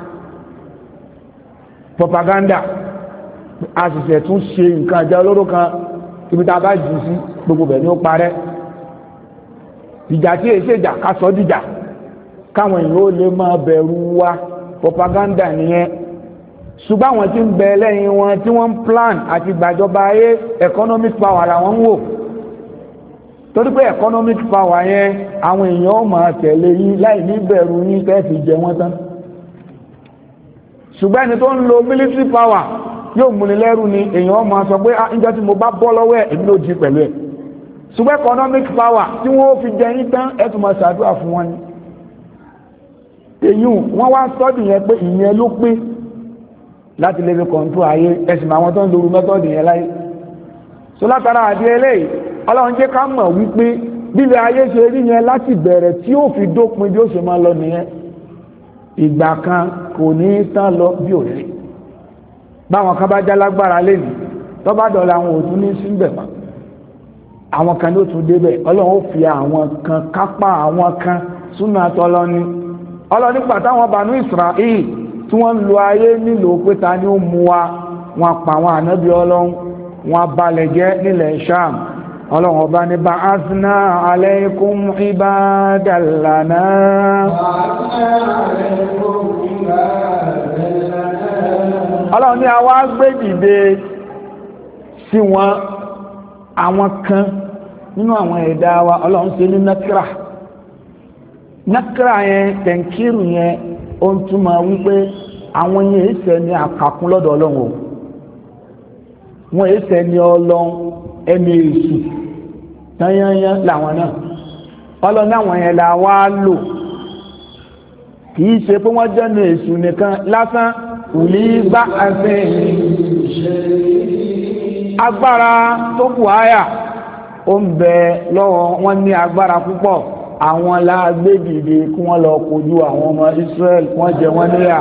propaganda àṣìṣẹ́ tún ṣe nǹkan àjá olóró kan ibi tá a bá jù sí gbogbo bẹ̀ ni ó parẹ́ ìjà tí èsì ìjà ká sọ dìjà káwọn èèyàn ó lè máa bẹ̀rù wa propaganda nìyẹn ṣùgbọ́n àwọn tí ń bẹ lẹ́yìn wọn tí wọ́n ń plan àti gbàjọba ayé economic power làwọn ń wò torí pé economic power yẹn àwọn èèyàn ó máa tẹ̀lé yín láì ní bẹ̀rù yín tẹ́ fi jẹ wọ́n tán ṣùgbọ́n ẹni tó ń lo military power yóò múni lẹ́rù ni èèyàn ó máa sọ pé níjọ́ tí mo bá bọ́ lọ́wọ́ ẹ̀ èmi ló di pẹ̀lú ẹ̀ ṣùgbọ́n economic power tí wọ́n fi jẹ yín tán ẹ̀ tún máa ṣàdúrà fún wọn ni èyí wọ́n wá sọ́dì yẹn pé ìyẹn ló pé láti lè fi kọ̀ǹtú ayé ẹ̀sìn àwọn tó ń lóru mẹ́tọ́dì yẹn láyé so látara àdí eléyìí ọlọ́run jẹ́ ká mọ̀ wípé bílẹ̀ ayé ṣe rí yẹn láti bẹ̀rẹ̀ tí ó fi dópin bí ó ṣe máa lọ nìyẹn ìgbà kan kò ní tán lọ bí òrèrè báwọn kan bá jálágbára lẹ́nu tó bá dọ̀la àwọn òtún ní síbẹ̀ mọ́ àwọn kan ló tún débẹ̀ ọlọ́run ó fi àwọn kan kápá àwọn kan súnà tọ́lọ́ni ọlọ́run nígbà táwọn Banu Israel tí wọ́n ń lo ayé nílò pé ta ni ó mú wa wọn pa àwọn ànábì ọlọ́run wọn balẹ̀ jẹ́ nílẹ̀ Sham ọlọ́run ọba ní ba'athna alaykum ibadan lana ọlọ́run ní àwa gbé dìde sí wọn àwọn kan nínú àwọn ẹ̀dá wa ọlọ́run ṣe ní nakra yẹn tẹ̀ǹkìrù yẹn ó ń túmọ̀ wípé àwọn yẹn èsẹ̀ ní àkàkún lọ́dọ̀ ọlọ́run o wọ́n èsẹ̀ ní ọlọ́run ẹni èsù tányányán làwọn náà ọlọ́run àwọn yẹn là wá lò kìí ṣe pé wọ́n jẹ́nu èsù nìkan lásán òlì bá àṣẹ agbára tó kù áyà ó ń bẹ lọ́wọ́ wọn ní agbára púpọ̀ àwọn láàgbé dìde kí wọ́n lọ kojú àwọn ọmọ Israel wọ́n jẹ wọ́n níyà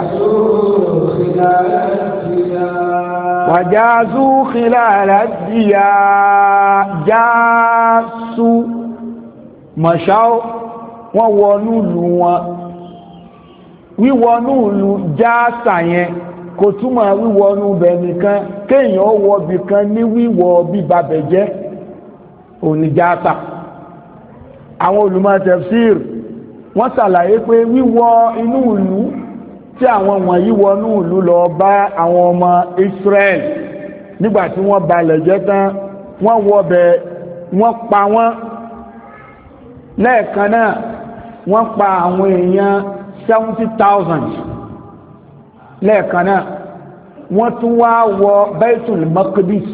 wàjású khilala díyà jású mọ̀ṣáó wọ́n wọnú ìlú wọn wíwọnú ìlú jásà yẹn kò túmọ̀ wíwọnú bẹ̀ nìkan kéèyàn wọ bìkan ní wíwọ bíbabẹ̀jẹ́ òní jásà àwọn olùmọ̀ tafsir wọ́n ṣàlàyé pé wíwọ inú ìlú tí àwọn wọ̀nyí wọnú ìlú lọ bá àwọn ọmọ Israel nígbàtí wọ́n balẹ̀ jẹ́ tán wọ́n wọbẹ̀ wọ́n pa wọ́n lẹ́ẹ̀kan náà wọ́n pa àwọn èèyàn 70,000 lẹ́ẹ̀kan náà wọ́n tún wá wọ Baitul Maqdis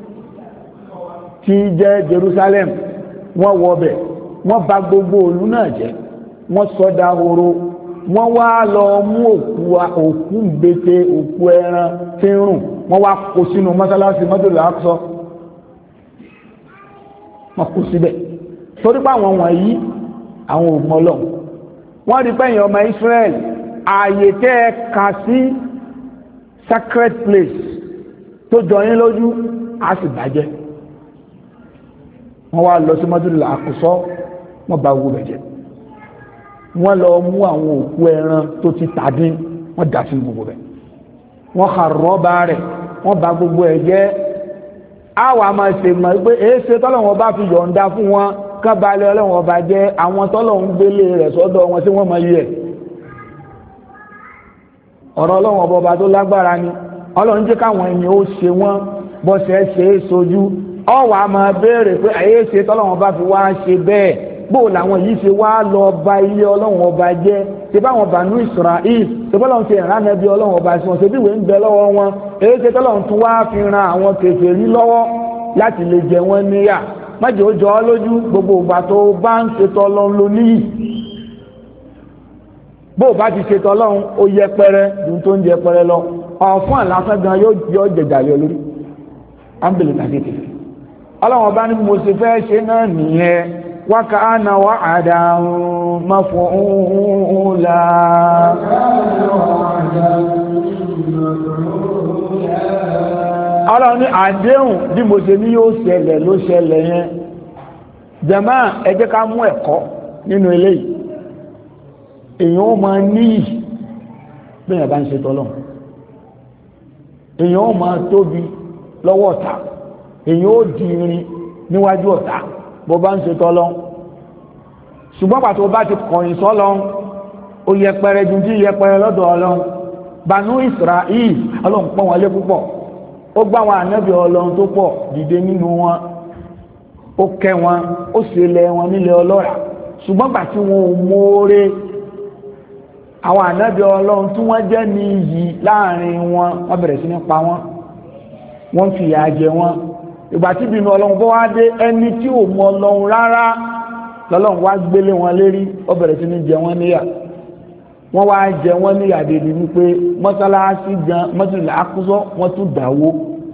tí jẹ́ Jerusalem wọ́n wọbẹ̀ wọ́n bà gbogbo ìlú náà jẹ́ wọ́n sọ́dá horo wọ́n wá lọ mú òkú gbèsè òkú ẹran tí ń rùn wọ́n wá kó sínú mọ́sálásí Masjidul Aqsa wọ́n kó síbẹ̀ torí pé àwọn wọ̀nyí àwọn òmọ́lọ́ wọ́n rí pẹ́yìn ọmọ Israel ààyè tẹ́ ẹ kà sí sacred place tó jọyín lójú á sì bàjẹ́ wọ́n wá lọ sí Masjidul Aqsa wọ́n bá wo bẹ̀jẹ̀ wọ́n lọ mú àwọn òkú ẹran tó ti tàdí wọ́n dà sí gbogbo bẹ̀ wọ́n kà rọ́bà rẹ̀ wọ́n bá gbogbo ẹ̀ jẹ́ àwa máa ṣe mọ̀ pé èéṣe tọ́lọ́wọ́n bá fi yọ̀ǹda fún wọn kán balẹ̀ ọlọ́wọ́n ọba jẹ́ àwọn tọ́lọ́wọ́n gbélé rẹ̀ sọ́dọ̀ wọn tí wọ́n máa yẹ ọ̀rọ̀ ọlọ́wọ́n ọba tó lágbára ni ọlọ́run jẹ́ káwọn èèyàn ó ṣe wọ́n bọ́sẹ̀ ṣe é sojú ọwọ́ a máa béèrè pé èéṣe tọ́lọ́wọ́n bá fi wá ṣe bẹ́ẹ̀ bó làwọn yìí ṣe wá lọ ba ilé ọlọ́wọ́n ọba jẹ́ ṣe báwọn Banu Israel ṣe bọ́lọ́run ti rán ẹbí ọlọ́wọ́n ọba sí wọn ṣe bí ìwé ń bẹ lọ́wọ́ wọn èéṣe tọ́lọ́run tún wá fi ran àwọn kèfèrí lọ́wọ́ láti lè jẹ wọ́n níyà májè ó jọ ọ́ lójú gbogbo ìgbà tó bá ń ṣe tọ́lọ́run ló níyì bó bá ti ṣe tọ́lọ́run ó yẹpẹrẹ ju tó ń yẹpẹrẹ lọ ọ̀fún àlàáfẹ́ gan yóò jẹjàlẹ̀ olórí ámbìlì tàbí kìfì ọlọ́run ọba ní mo ṣe fẹ́ ṣe náà nìyẹn wákà ánà wà àdáhùn maf'ula ọlọ́run ní àdéhùn bí mo ṣe ní yóò ṣẹlẹ̀ ló ṣẹlẹ̀ yẹn jàmá ẹ jẹ́ ká mú ẹ̀kọ́ nínú eléyìí èèyàn ó máa níyì bí èèyàn bá ń ṣe tọ́lọ́run èèyàn ó máa tóbi lọ́wọ́ ọ̀tá èèyàn ó di irin níwájú ọ̀tá bó bá ń ṣe tọ́lọ́run ṣùgbọ́n pàtó bá ti kọ̀yìn sọ́lọ́run ó yẹpẹrẹ ju tí yẹpẹrẹ lọ́dọ̀ ọlọ́run Banu Israel ọlọ́run pọ́n wọn lé púpọ̀ ó gbá wọn ànábì ọlọ́run tó pọ̀ dìde nínú wọn ó kẹ́ wọn ó ṣe lẹ̀ wọn nílẹ̀ ọlọ́ràá ṣùgbọ́n gbà tí wọn ò mọ̀ọ́rẹ́ àwọn ànábì ọlọ́run tí wọ́n jẹ́ ní iyì láàrin wọn wọ́n bẹ̀rẹ̀ sí ní pa wọ́n fi ìyà jẹ wọn ìgbà tí ìbínú ọlọ́run bọ́ wá dé ẹni tí ò mọ ọlọ́run rárá lọ́lọ́run wá gbélé wọn lérí ó bẹ̀rẹ̀ sí ní jẹ wọ́n níyà wọ́n wá jẹ wọ́n níyà débi wípé mọ́sálásí gan mọ́sálásí àkúsọ́ wọ́n tún dáwó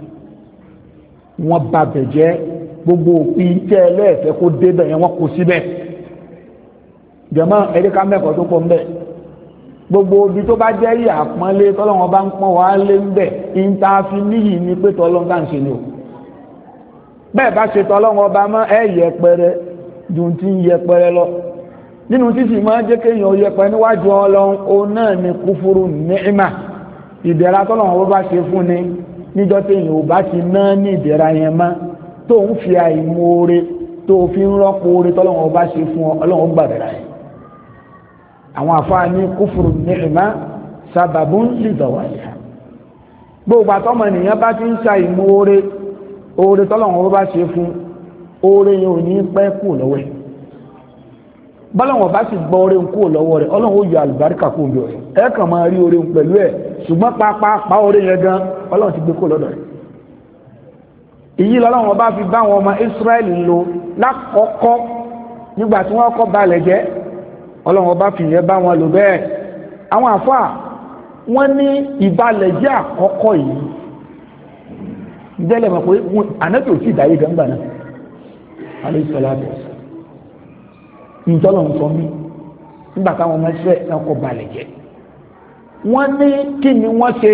wọ́n bà bẹ̀ jẹ́ gbogbo òpin tẹ́ ẹlẹ́ẹ̀fẹ́ kó débẹ̀ yẹn wọ́n kó síbẹ̀ jẹ̀mọ́ ẹ̀ríkà mẹ́kọ̀ọ́ tó pọ̀ ń bẹ̀ gbogbo ibi tó bá jẹ́ ìyà àpọ́nlé tọ́lọ́wọ́n bá ń pọ́n wá lé ń bẹ̀ ìntàfi níyì ní pé tọ́lọ́wọ́n bá ń ṣe ni o bẹ́ẹ̀ bá ṣe tọ́lọ́wọ́n bá mọ́ ẹ yẹpẹrẹ ju ti ń yẹpẹrẹ lọ nínú títì máa jẹ́ kéèyàn yẹpẹrẹ níwájú ọlọ́run òun náà ni kúfúrú ní'mà ìdẹ̀ra tọ́lọ́wọ́n bá ṣe fún ni níjọ́ téèyàn ò bá ti ná ní ìdẹ̀ra yẹn mọ́ tó ń fi àìmoore tó fi ń rọ́pò oore tọ́lọ́wọ́n bá ṣe fún ọ ọlọ́run gbàdẹ̀ra yẹn àwọn àfáàní kúfùrù ni'ma sábàbùn lidawaliha gbogbo àtọ́mọ̀ ènìyàn bá ti ń sa ìmú oore tọ́lọ̀wọ̀n bá ṣe fún oore yẹn ò ní pẹ́ kú lọ́wọ́ ẹ̀ bọ́lọ̀wọ̀n bá sì gbọ́ oore kú lọ́wọ́ rẹ̀ ọlọ́run ó yọ àlùbáríkà kú lọ ẹ̀ kàn máa rí oore pẹ̀lú ẹ̀ ṣùgbọ́n pápá oore yẹn gan ọlọ́run ti gbé kú lọ́dọ̀ rẹ̀ èyí lọ́lọ́run bá fi bá àwọn ọmọ Ísírẹ́lì lò lákọ̀ọ́kọ́ nígbà tí wọ́n kọ́ balẹ̀ jẹ́ ọlọ́run ọba fìyẹn bá wọn lò bẹ́ẹ̀ àwọn àfáà wọ́n ní ìbalẹ̀ jẹ́ àkọ́kọ́ yìí jẹ́lẹ̀ mọ̀ pé ànábì ò tí ìdáyé gbangba náà aléìsọ́láàbẹ̀ ìjọlọ̀ nǹkan mi nígbà táwọn ọmọ ẹsẹ̀ náà kọ́ balẹ̀ jẹ́ wọ́n ní kí ni wọ́n ṣe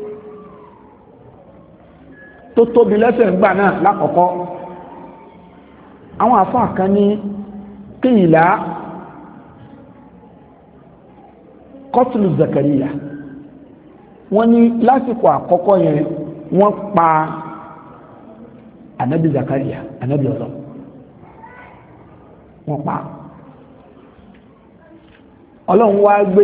tó tóbi lẹ́sẹ̀ ńgbà náà lákọ̀ọ́kọ́ àwọn àfáà kan ní kí ìlà kọtùlù Zakariya wọ́n ní lásìkò àkọ́kọ́ yẹn wọ́n pa anabi Zakariya anabi ọlọ́ wọ́n pa ọlọ́run wá gbé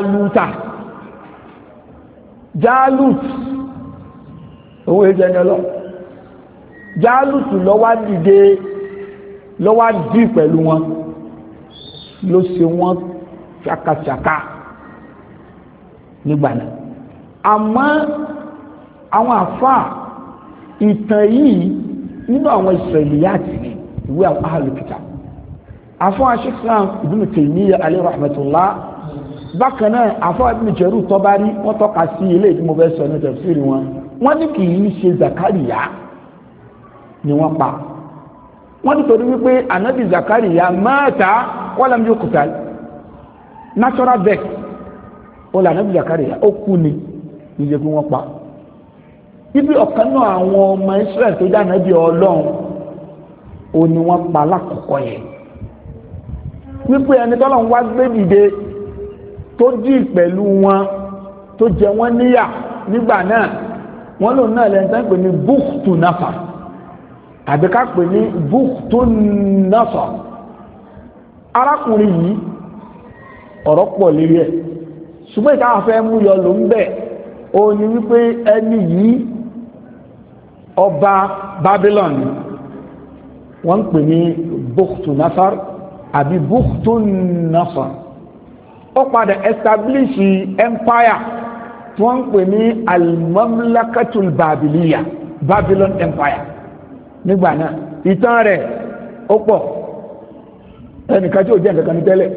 Jálút owó ẹjẹ ní ọlọ́ Jálút lọ́wọ́ dìde lọ́wọ́ dì pẹ̀lú wọn ló ṣe wọ́n ṣàkàṣàkà nígbà náà àmọ́ àwọn àfáà ìtàn yìí nínú àwọn Israiliyati ní ìwé àwọn Ahlul Kitab àfáà Sheikh Islam Ibn Taymiyyah alayhi rahmatullah bákan náà àfáà Ibn Jarir Tabari wọ́n tọ́ka sí ilé ìdí mo fẹ́ sọ ní tafsiri wọ́n ní kì í ṣe Zakariya ni wọ́n pa wọ́n nítorí wípé ànábì Zakariya mata walam yuqtal natural death ọlá ànábì Zakariya ó kú ni níjẹ́ pé wọ́n pa ibi ọ̀kan náà àwọn ọmọ Israẹli tó dáná bí Ọlọ́run ó ní wọ́n pa lákọ̀ọ́kọ́ yẹn wípé ẹni tọ́lọ́run wá gbé dìde tó dì pẹ̀lú wọn tó jẹ wọ́n níyà nígbà náà wọ́n lòun náà lẹ́yìn tán pè ní Bukhtu Nasar àbí ká pè ní bukhtun nasar. arákùnrin yìí ọ̀rọ̀ pọ̀ lérí ẹ̀ ṣùgbọ́n ìtawà fẹ́ mú yọ ló ń bẹ̀ ó ní wípé ẹni yìí ọba Babylon wọ́n ń pè ní bukhtun nasar àbí bukhtun nasar. ó padà establish empire tí wọ́n ń pè ní al-mamlakatul babiliya Babylon empire. nígbà náà ìtàn rẹ̀ ó pọ̀ ẹnìkan tí ó jẹ́ nǹkan ní tẹ́lẹ̀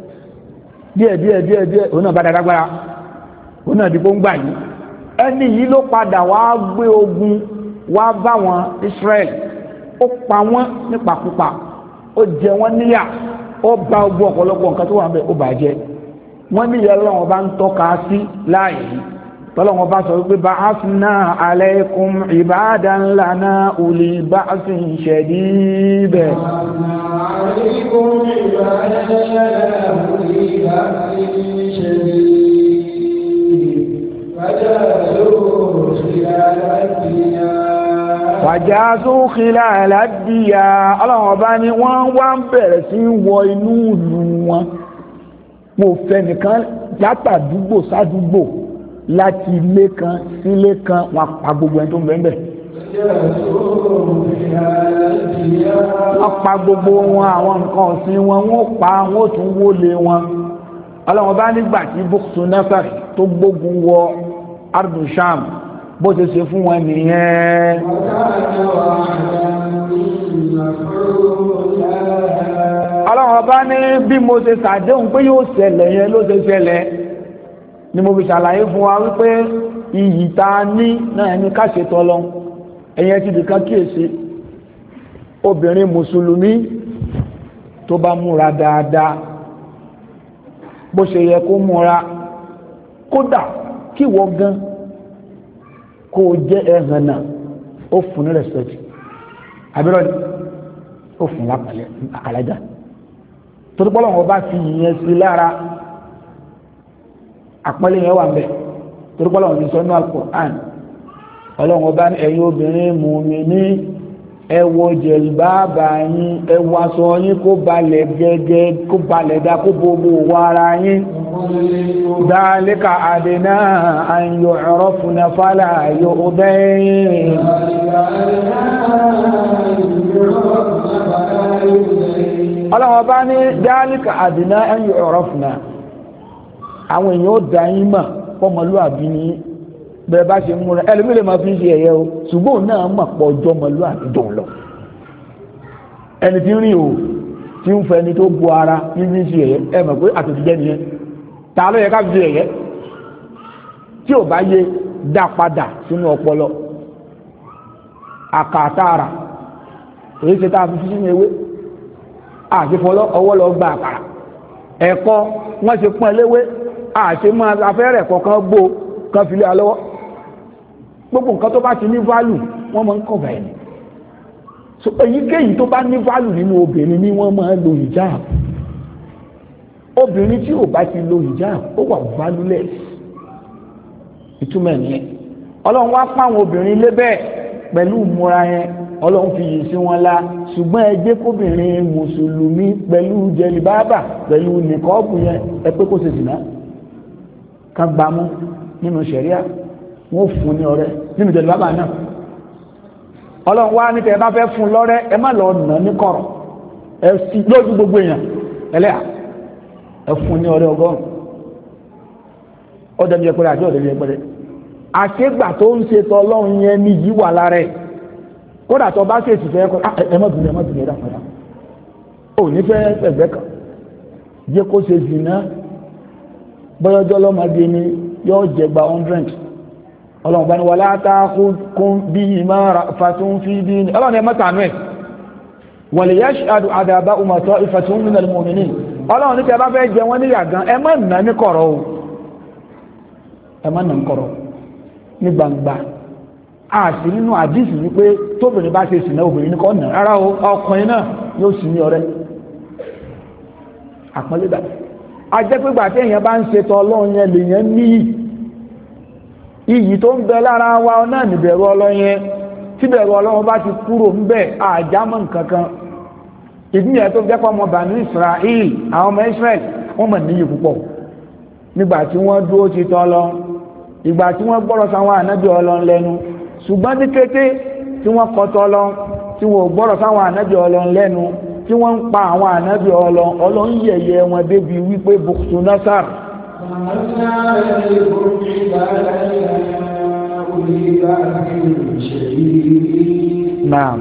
díẹ̀ òun náà bá dáadáa òun náà dìbò ń gbà yìí. ẹni yìí ló padà wá gbé ogun wá bá wọn Israel, ó pa wọ́n nípakúpa, ó jẹ wọ́n níyà, ó bà ogun ọ̀pọ̀lọpọ̀ nǹkan tó wà ń bẹ̀ ó bàjẹ́. wọ́n ní ìyẹn lọ́wọ́ bá ń tọ́ka sí láàyè yìí tọ́lọ́wọ́ bá sọ wípé ba'athna alaykum ibadan lana uli ba'sin shadid. wàjázó khilala ad-diyar ọlọ́wọ́ bá ní wọ́n wá ń bẹ̀rẹ̀ sí wọ inú ìlú wọn. mo fẹ́ nìkan látàdúgbò sádúgbò láti ilé kan sílé kan wọn pa gbogbo ẹni tó ń bẹ́ẹ̀ wọ́n pa gbogbo wọn, àwọn nǹkan ọ̀sìn wọn wọ́n pa wọ́n tún wólé wọn. ọlọ́wọ́n bá nígbà tí Bukhtun Nasar tó gbógun wọ ardu Sham bó ṣe ṣe fún wọn nìyẹn. ọlọ́wọ́n bá ní bí mo ṣe ṣàdéhùn pé yóò ṣẹlẹ̀ yẹn ló ṣe ṣẹlẹ̀ ni mo fi ṣàlàyé fún wa wípé iyì ta ní náà ní ká ṣe tọ́lọ́. ẹ̀yẹn ti dìkan kíyèsí obìnrin mùsùlùmí tó bá múra dáadáa bó ṣe yẹ kó múra, kódà kí wọ́n gan kó jẹ́ ẹ̀hàn náà ó fún ní respect àbírọ̀ ni ó fún lápàlẹ̀ àkàlájà torí pé Ọlọ́run bá fi ìyẹn sí lára àpọ́nlé yẹn wà ń bẹ̀ torí pé Ọlọ́run ti sọ ní Al-Qur'an. Ọlọ́run bá ní ẹ̀yin obìnrin mùmínì ẹ wọ jẹ̀lbáàbà yín, ẹ wọ aṣọ yín kó balẹ̀ gẹ́gẹ́, kó balẹ̀ dá, kó gbogbo wọ ara yín. dhalika adna an yu'rafna fala yu'dayn. Ọlọ́run bá ní dhalika adna an yu'rafna àwọn èèyàn ó dá yín mọ̀ fọmọlúwàbí ní bẹ́ẹ̀ bá ṣe múra ẹlòmílẹ̀ máa fi ń ṣe ẹ̀yẹ o ṣùgbọ́n náà mọ̀ pọ̀ ọjọ́ ọmọlúwàbí dùn lọ. ẹni tí ń rìn o tí ń fẹ́ ni tó bu ara ní fi ń ṣe ẹ̀yẹ ẹ mọ̀ pé àtòjíjẹ́ nìyẹn ta ló yẹ ká fi ṣe ẹ̀yẹ tí ò bá yé dá padà sínú ọpọlọ àkàtàrà èyí ṣe tá a fi fi sínú ewé àṣefọlọ́ ọwọ́ lọ gba àkàrà ẹ̀kọ́ wọ́n ṣe pọ́n léwé àṣe máa afẹ́rẹ̀ kọ̀ọ̀kan gbó kan fi lé alọ́wọ́ gbogbo nǹkan tó bá ti ní value wọ́n máa ń kọ̀bà ẹni so èyíkéyìí tó bá ní value nínú obìnrin ni wọ́n máa ń lo hijab. obìnrin tí ò bá ti lo hijab ó wà valueless ìtumọ̀ ẹ̀nìyẹn. Ọlọ́run wá pàwọn obìnrin lébẹ̀ pẹ̀lú ìmúra yẹn Ọlọ́run fi yìí sí wọn la ṣùgbọ́n ẹ jẹ́ kóbìnrin mùsùlùmí pẹ̀lú jẹlibábà pẹ̀lú nìkọ́ọ̀bù yẹn ẹ pé kó ṣe sìnà kan gbámú nínú ṣẹ̀ríà wọ́n fún ní ọrẹ nínú jẹlibábà náà. Ọlọ́run wá ní tẹ́ bá fẹ́ fún lọ́rẹ ẹ má lọ nà ní kọ̀rọ̀ ẹ sì lójú gbogbo èèyàn ẹlẹ́yà ẹ fún ní ọrẹ 100 ọdẹ ní ẹpẹrẹ àti ọdẹ ní ẹpẹrẹ àṣegbà tó ń ṣe tọlọ́run yẹn ní yìí wà lára ẹ̀ kódà tó bá ṣèṣì fẹ́ kọ́ ẹ má bìnrin ẹ̀dá padà ò ní fẹ́ ẹgbẹ́ kan jẹ́ kó ṣe zìnà bọ́yọ́jọ́ lọ́mọdé ni yóò jẹgba 100 Ọlọ́run bá ní wà látàkùn bí ìmára fàtún fi bí ní Ọlọ́run ẹ mọ́tànú ẹ̀ wal yashhadu adabahuma ta'ifatun minal mu'minin Ọlọ́run ní tẹ́ bá fẹ́ jẹ wọ́n ní yàgán ẹ má nà ní kọ̀rọ̀ o ẹ má nà ní kọ̀rọ̀ ní gbangba àti nínú àdísì wípé tóbìnrin bá ṣe sìnà obìnrin ní kọ́ nà rárá o ọkùnrin náà yóò sì ní ọ̀rẹ́ àpọ́nlẹ́dà ajẹ́pẹ́gbà tí èèyàn bá ń ṣe tọ́ Ọlọ́run yẹn lèèyàn ní iyì tó ń bẹ lára wa náà níbẹ̀rù Ọlọ́run yẹn tíbẹ̀rù ọlọ́run bá ti kúrò ń bẹ̀ àjámọ́ nǹkankan ìdí yẹn tó jẹ́ pọ́mọ bànú Israel àwọn ọmọ Israel wọ́n mọ̀ níyì púpọ̀ nígbà tí wọ́n dúró ti tọ́ lọ ìgbà tí wọ́n gbọ́rọ̀ sáwọn ànábì ọlọ́run lẹ́nu ṣùgbọ́n ní kété tí wọ́n kọtọ́ lọ tí wọ́n gbọ́rọ̀ sáwọn ànábì ọlọ́run lẹ́nu tí wọ́n ń pa àwọn ànábì ọlọ́run yẹ̀yẹ́ wọn débi wípé Buktu Nasar naam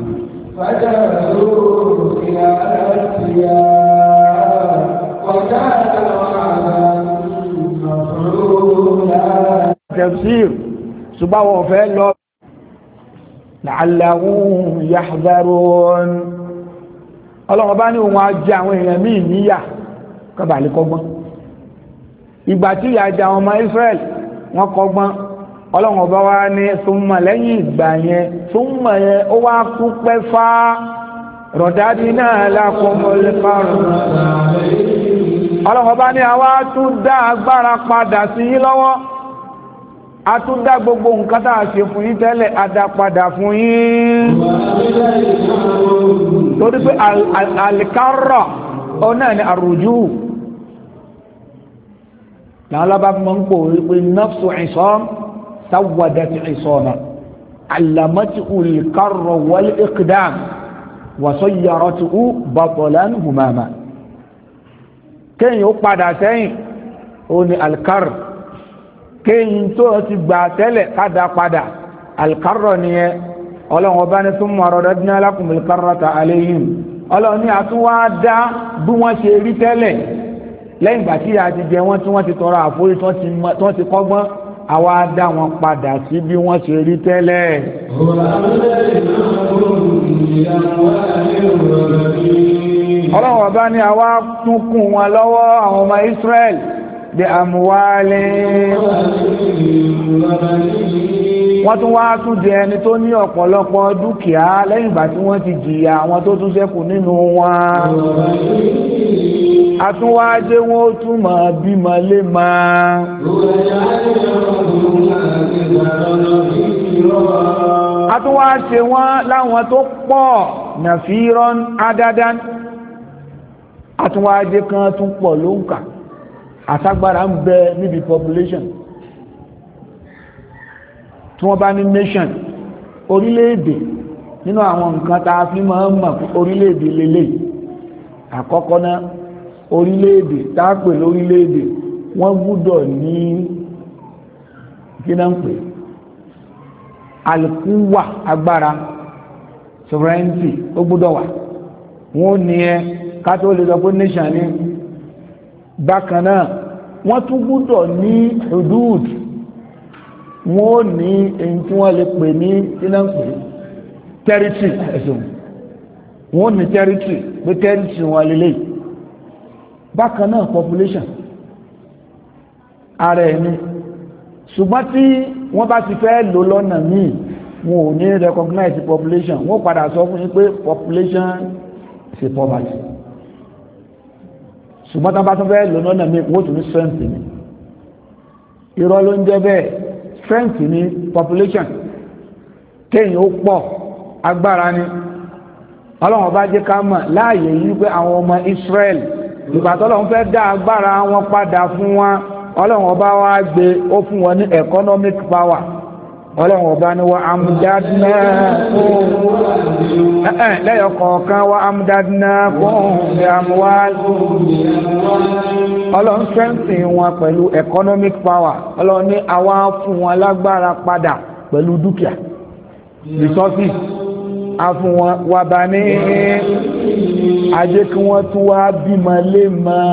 tafsir ṣùgbọ́n wọ́n fẹ́ lọ la'allahum yahdharun ọlọ́wọ́ bá ní òun á jẹ àwọn èèyàn míì níyà kọ́bàlì kọ́gbọ́n ìgbà tí ìyà jẹ àwọn ọmọ Israel wọ́n kọ́gbọ́n ọlọ́wọ́ bá wá ní thumma lẹ́yìn ìgbà yẹn thumma yẹn ó wá kú pẹ́ fá radadna lakumul karra ọlọ́wọ́ bá ní àwa tún dá agbára padà sí yín lọ́wọ́ a tún dá gbogbo nǹkan tá a ṣe fún yín tẹ́lẹ̀ a dá padà fún yín torí pé alikarra ọ̀nà ni àrùjú lálábá fi máa ń pò wípé nafsu ìsọ́m sáwàdàtì ìsọ́nà alamati alikarra wal iqdam wàsọ yàrá tí ó bàtọ̀lán humama kéyìn ó padà sẹ́yìn ó ní alikarra kéyìn tó ti gbà tẹ́lẹ̀ kádà padà alikarra nìyẹn ọlọ́run ọba ní thumma radadna lakumul karrata alayhim ọlọ́run ní àtúwá dá bí wọ́n ṣe rí tẹ́lẹ̀ lẹ́yìn ìgbà tí a ti jẹ wọ́n tí wọ́n ti tọrọ àforí tí wọ́n ti kọ́gbọ́n àwa dá wọn padà sí bí wọ́n ṣe rí tẹ́lẹ̀. ọlọ́run ọba ní àwa tún kún wọn lọ́wọ́ àwọn ọmọ Israel bí àmúwálé wọ́n tún wá tún di ẹni tó ní ọ̀pọ̀lọpọ̀ dúkìá lẹ́yìn ìgbà tí wọ́n ti jìyà àwọn tó tún ṣẹ́kù nínú wọn àtúnwájé wọn ó tún mọ̀ bímọ lé máa àtúnwáṣe wọn láwọn tó pọ̀ nàfíràn adadan àtúnwájé kan tún pọ̀ ló ń kà àtagbára ń bẹ níbi population tí wọ́n bá ní nation orílẹ̀-èdè nínú àwọn nǹkan tá a fi máa ń mọ̀ orílẹ̀-èdè lélẹ̀ àkọ́kọ́ náà orílẹ̀-èdè tá a pè lórílẹ̀-èdè wọ́n gbúdọ̀ ní kíná ń pè alikuwa agbára sovereignty ó gbúdọ̀ wà wọ́n ní ẹ ká tó lè sọ pé nation ní bákan náà wọ́n tún gbúdọ̀ ní hudud wọ́n ní èyí tí wọ́n lè pè ní ìlànpẹ̀ territory ẹ̀sùn wọ́n ní territory pé territory wọn lélẹ̀ bákan náà population ara ẹni ṣùgbọ́n tí wọ́n bá ti fẹ́ lò lọ́nà míì wọn ò ní recognize population wọ́n padà sọ fún yín pé population is poverty ṣùgbọ́n tí wọ́n bá tún fẹ́ lò lọ́nà míì wọ́n tún ní strength ni irọ́ ló ń jẹ́ bẹ́ẹ̀ strength ní population kéyìn ó pọ̀ agbára ni ọlọ́run bá jẹ́ ká mọ̀ láàyè yìí pé àwọn ọmọ Israel ìgbà tọ́lọ́run fẹ́ dá agbára wọn padà fún wọn ọlọ́run ọba wá gbé ó fún wọn ní economic power ọlọ́run ọba ní wa amdadna lẹ́yọ̀ kọ̀ọ̀kan wa amdadna fún amwal ọlọ́run strengthen wọn pẹ̀lú economic power ọlọ́run ní àwa fún wọn lágbára padà pẹ̀lú dúkìá resources a fún wọn wà bá ní ajé kí wọ́n tún wá bímọ lé mọ́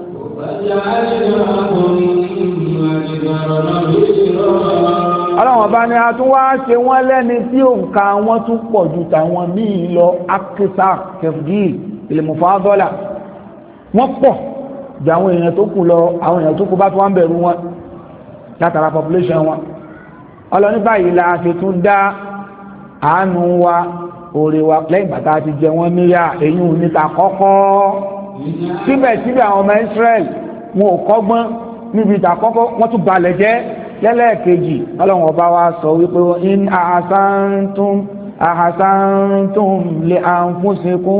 ọlọ́wọ̀n bá ní a tún wá ṣe wọ́n lẹ́ni tí òǹkà wọn tún pọ̀ ju tàwọn míì lọ akíta kẹfì ìlèmọ̀fàádọ́là wọ́n pọ̀ ju àwọn èèyàn tó kù lọ àwọn èèyàn tó kù bá tún wá ń bẹ̀rù wọn látara population wọn ọlọ́ní báyìí la ṣe tún dá àánú wa oore wa lẹ́yìn bàtà ti jẹ wọ́n níyà èyí ò níta kọ́kọ́ síbẹ̀síbẹ̀ àwọn ọmọ Israel wọn ò kọ́gbọ́n níbi ìta kọ́kọ́ wọ́n tún balẹ̀ jẹ́ lẹ́lẹ́ẹ̀kejì ọlọ́run ọba wa sọ wípé in ahsantum أحسنتم لأنفسكم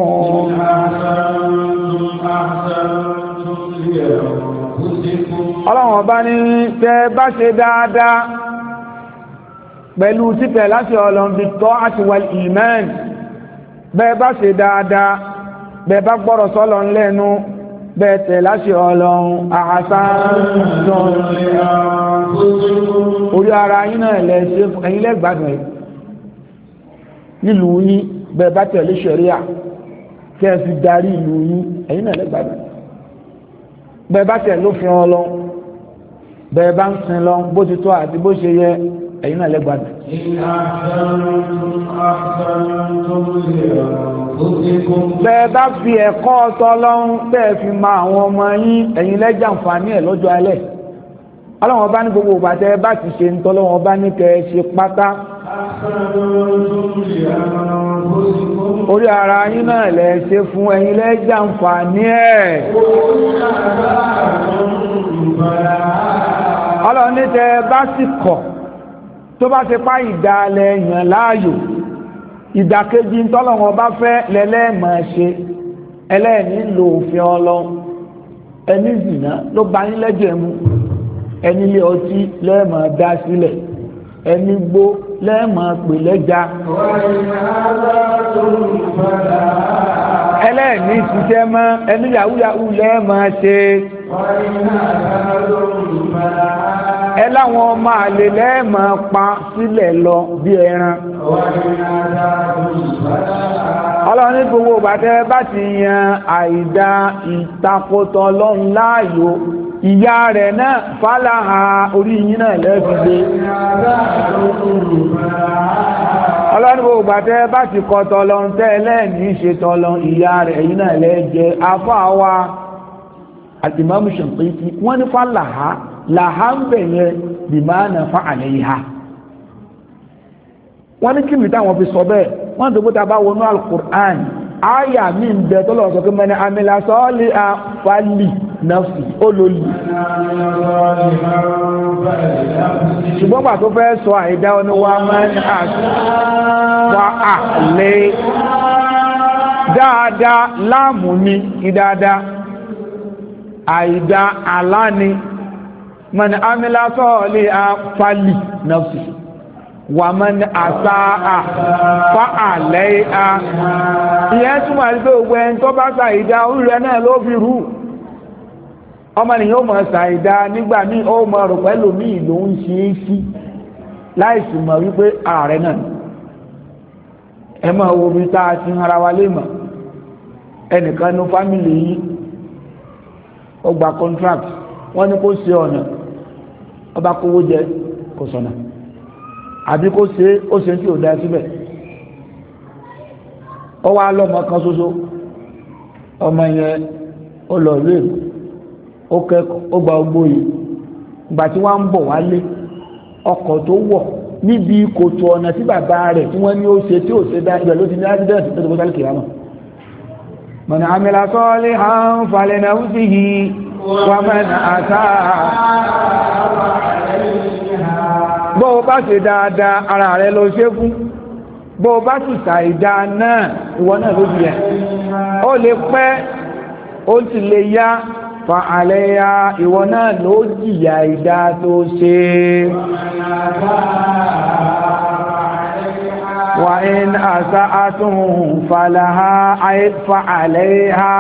ọlọ́run ọba ní tẹ́ bá ṣe dáadáa pẹ̀lú títẹ̀ láti ọlọ́run bí tọ́ àti wal iman bẹ́ẹ̀ bá ṣe dáadáa bẹ́ẹ̀ bá gbọ́rọ̀ sọ́lọ́run lẹ́nu bẹ́ẹ̀ tẹ̀ láti ọlọ́run ahsantum orí ara yín náà lẹ́ṣẹ́ ẹ̀yin lẹ́gbàdùn ẹ̀ nílùú yín bẹ́ẹ̀ bá tẹ̀lé ṣẹ̀ríà kẹ́ ẹ fi darí ìlú yín ẹ̀yin náà lẹ́gbàdùn bẹ́ẹ̀ bá tẹ̀ lófin ọlọ́run bẹ́ẹ̀ bá ń sin lọ bó ti tọ́ àti bó ṣe yẹ ẹ̀yin náà lẹ́gbàdùn. bẹ́ẹ̀ bá fi ẹ̀kọ́ tọ́lọ́run bẹ́ẹ̀ fi ma àwọn ọmọ yín ẹ̀yin lẹ́jàǹfààní ẹ̀ lọ́jọ́ alẹ́ ọlọ́run ọba ní gbogbo ìgbà tẹ́ bá ti ṣe ń tọ́lọ́run ọba ní kẹ́ ẹ ṣe pátá orí ara yín náà lẹ ṣe fún ẹ̀yin lẹ́jàǹfààní ẹ̀ ọlọ́run ní tẹ́ bá sì kọ̀ tó bá ṣe pá ìdálẹ̀ èèyàn láàyò ìdàkejì tọ́lọ́run ọba fẹ́ lẹ́lẹ́mọ̀ ṣe ẹlẹ́ẹ̀ní lo òfin ọlọ́run ẹni zìnà ló bá yín lẹ́jẹ̀ mu ẹni ilé ọtí lẹ́ẹ̀mọ̀ dá sílẹ̀ ẹni gbó lẹ́ẹ̀mọ̀ pè lẹ́ja ẹlẹ́ẹ̀ní ṣiṣẹ́ mọ́ ẹni yahoo lẹ́ẹ̀mọ̀ ṣe ẹ láwọn ọmọ àlè lẹ́ẹ̀mọ̀ pa sílẹ̀ lọ bí ẹran ọlọ́run ní gbogbo bàtẹ́ bá ti yan àìdá ìtakòtò ọlọ́run láàyò ìyá rẹ̀ náà fàlàhà orí yín náà lẹ́fìdé ọlọ́run ní gbogbo bàtẹ́ bá ti kọtọ ọlọ́run tẹ́lẹ̀ ní ṣètò ọlọ́run ìyá rẹ̀ yín náà lẹ́jẹ́ afáwa àti Imam Shanqiti wọ́n ní fàlàhà làhà ń bẹ̀yẹ bìmánà fa'alẹ̀ ìhà wọ́n ní kí ní táwọn fi sọ bẹ́ẹ̀ wọ́n tó bó ta bá wọnú al-Qur'an áyà mí ń bẹ tó lọ́wọ́ sọ pé mẹ́ni amila sọ́ọ́lì àfàlì nafsi olóòlì ṣùgbọ́n pàtó fẹ́ sọ àìdá oníwà mẹ́ni àṣà àlẹ́ dáadáa láàmù ní ìdáadáa àìdá aláni mẹ́ni amila sọ́ọ́lì àfàlì nafsi wàmán àsáà fa'alẹ́ à ìyẹn túnmọ̀ sí pé ògbẹ́ ẹni tó bá ṣàìdá orí rẹ̀ náà ló fi rú ọmọ nìyàn ó mọ̀ ṣàìdá nígbà míì ó mọ̀ rò pẹ́lú míì ló ń ṣe é sí láìsí mọ̀ wípé ààrẹ náà ẹ mọ̀ wo bí tá a ti ara wa lè mọ̀ ẹnìkan ní fámìlì yìí ó gba contract wọ́n ní kó ṣe ọ̀nà ọba kówó jẹ kò sọ̀nà àbí kó ṣe ó ṣe tí ò dá síbẹ̀ ó wá lọ́mọ kan ṣoṣo ọmọ yẹn ó lọ rí ó kẹ́kọ̀ọ́ ó gba ogbó yìí ìgbà tí wọ́n ń bọ̀ wálé ọkọ̀ tó wọ̀ níbi kòtò ọ̀nà tí bàbá rẹ̀ tí wọ́n ní ó ṣe tí ò ṣe dá ibẹ̀ ló ti ní accident tó ti bọ́ sálì kìlámà man amila salihan falinafsihi wa man asaa bó o bá ṣe dáadáa ara rẹ̀ ló ṣe fún bó o bá sì ṣàìdá náà ìwọ náà ló bí ẹ̀ ó lè pẹ́ ó sì lè yá fa àlẹ́yà ìwọ náà ló jìyà ìdá tó ṣe wà in asa'atun falaha fa àlẹ́yà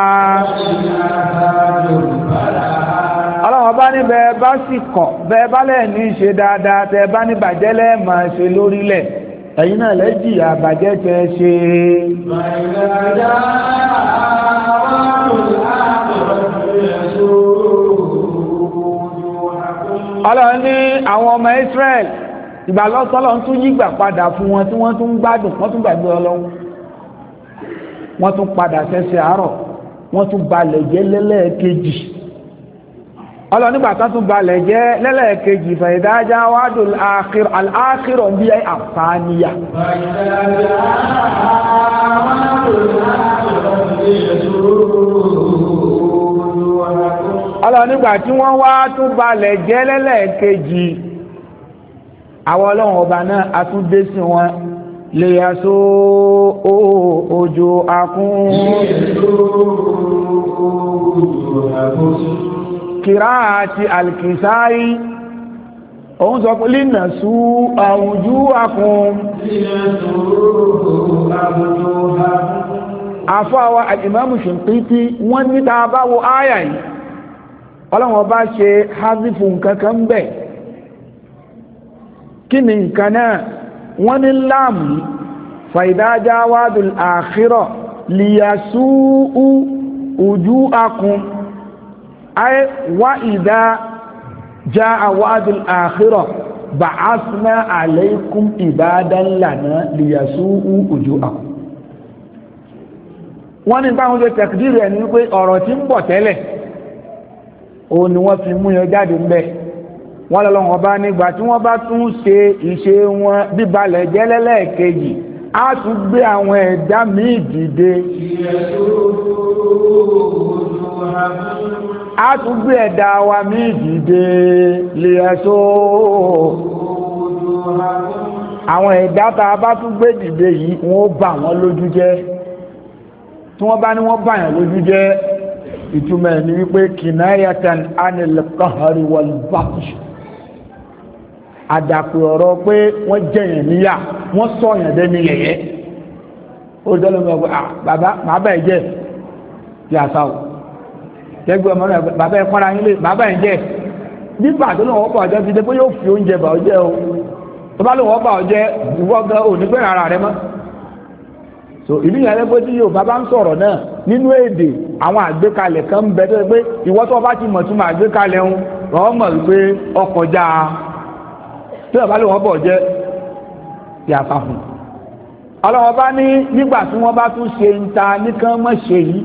ọlọ́wọ́ bá ní bẹ́ẹ̀ bá sì kọ̀ bẹ́ẹ̀ bá lẹ̀ ní ṣe dáadáa tẹ́ bá ní bàjẹ́ lẹ́ máa ṣe lórílẹ̀ ẹ̀yin náà lẹ́jìyà bàjẹ́ tẹ́ ṣe ọlọ́run ní àwọn ọmọ Israel ìgbàlọ́tọ́lọ́ tún yígbà padà fún wọn tí wọ́n tún gbádùn wọ́n tún gbàgbé ọlọ́run wọ́n tún padà sẹ́sẹ̀ àárọ̀ wọ́n tún balẹ̀ jẹ́ lẹ́lẹ́ẹ̀kejì ọlọ́run nígbà tán tún balẹ̀ jẹ́ lẹ́lẹ́ẹ̀kejì fẹ̀dájá wádùn al-akhirah bí i àfáàníyà ọlọ́run nígbà tí wọ́n wá tún balẹ̀ jẹ́ lẹ́lẹ́ẹ̀kejì àwọn ọlọ́run ọba náà a tún dé sí wọn ليسوءوا وجوهكم قراءة الكسائي òun sọ pé lẹ́nà sú àwùjú àkùn àfáwà al-Imam Shinqiti wọ́n ní ta bá wo áyà yìí ọlọ́wọ́n bá ṣe hazifu nǹkankan bẹ̀ kí ni nǹkan náà wọ́n ní láàmù fa idha jawadul akhirah liyasuu wujuhakum ay wa idha jaa wa'dul akhirah ba'athna alaykum ibadan lana liyasuu wujuhakum wọ́n ní táwọn ṣe tẹ̀kìdìrì ẹ̀ ní wípé ọ̀rọ̀ tí ń bọ̀ tẹ́lẹ̀ òun ni wọ́n fi mú yẹn jáde ń bẹ̀ wọ́n lọ́lọ́wọ́n bá nígbà tí wọ́n bá tún ṣe ìṣe wọn bíbalẹ̀ jẹ́lẹ́lẹ́ẹ̀kejì á tún gbé àwọn ẹ̀dá míì dìde á tún gbé ẹ̀dá wa míì dìde lè ẹ̀ṣọ́ àwọn ẹ̀dá tá a bá tún gbé dìde yìí wọ́n bà wọ́n lójú jẹ́ tí wọ́n bá ní wọ́n bà yàn lójú jẹ́ ìtumọ̀ ní wípé kinayatan anil qahri wal batsh àdàpè ọ̀rọ̀ pé wọ́n jẹ̀yàn níyà wọ́n sọ̀yàn dẹ́ni yẹ̀yẹ́ ó dẹ́nu mọ̀ bàbá màá bá ẹ̀ jẹ́ ti àṣà ò tẹ́gbẹ́ ọmọ náà bàbá ẹ̀ kọ́ra yín lé bàbá ẹ̀ jẹ́ nígbà tó lọ́wọ́ bà ọjọ́ fi dé pé yóò fi oúnjẹ bà ọjẹ́ o tó bá lọ́wọ́ bà ọjẹ́ ìwọ́ gan ò ní pẹ́ ara rẹ mọ́ so ìlú yẹn lẹ́gbẹ́ tí yóò bàbá ń sọ̀rọ̀ náà nínú èdè àwọn àgbékalẹ̀ kan ń bẹ tó yẹ pé ìwọ́ tó bá ti mọ̀ tún máa àgbékalẹ̀ ń rọ́ mọ̀ wípé ọkọjá tí ọba lè wọ́n bọ̀ jẹ́ yàtọ̀ fún ọlọ́wọ́ bá ní nígbà tí wọ́n bá tún ṣe ń ta nìkan mọ́ ṣe yìí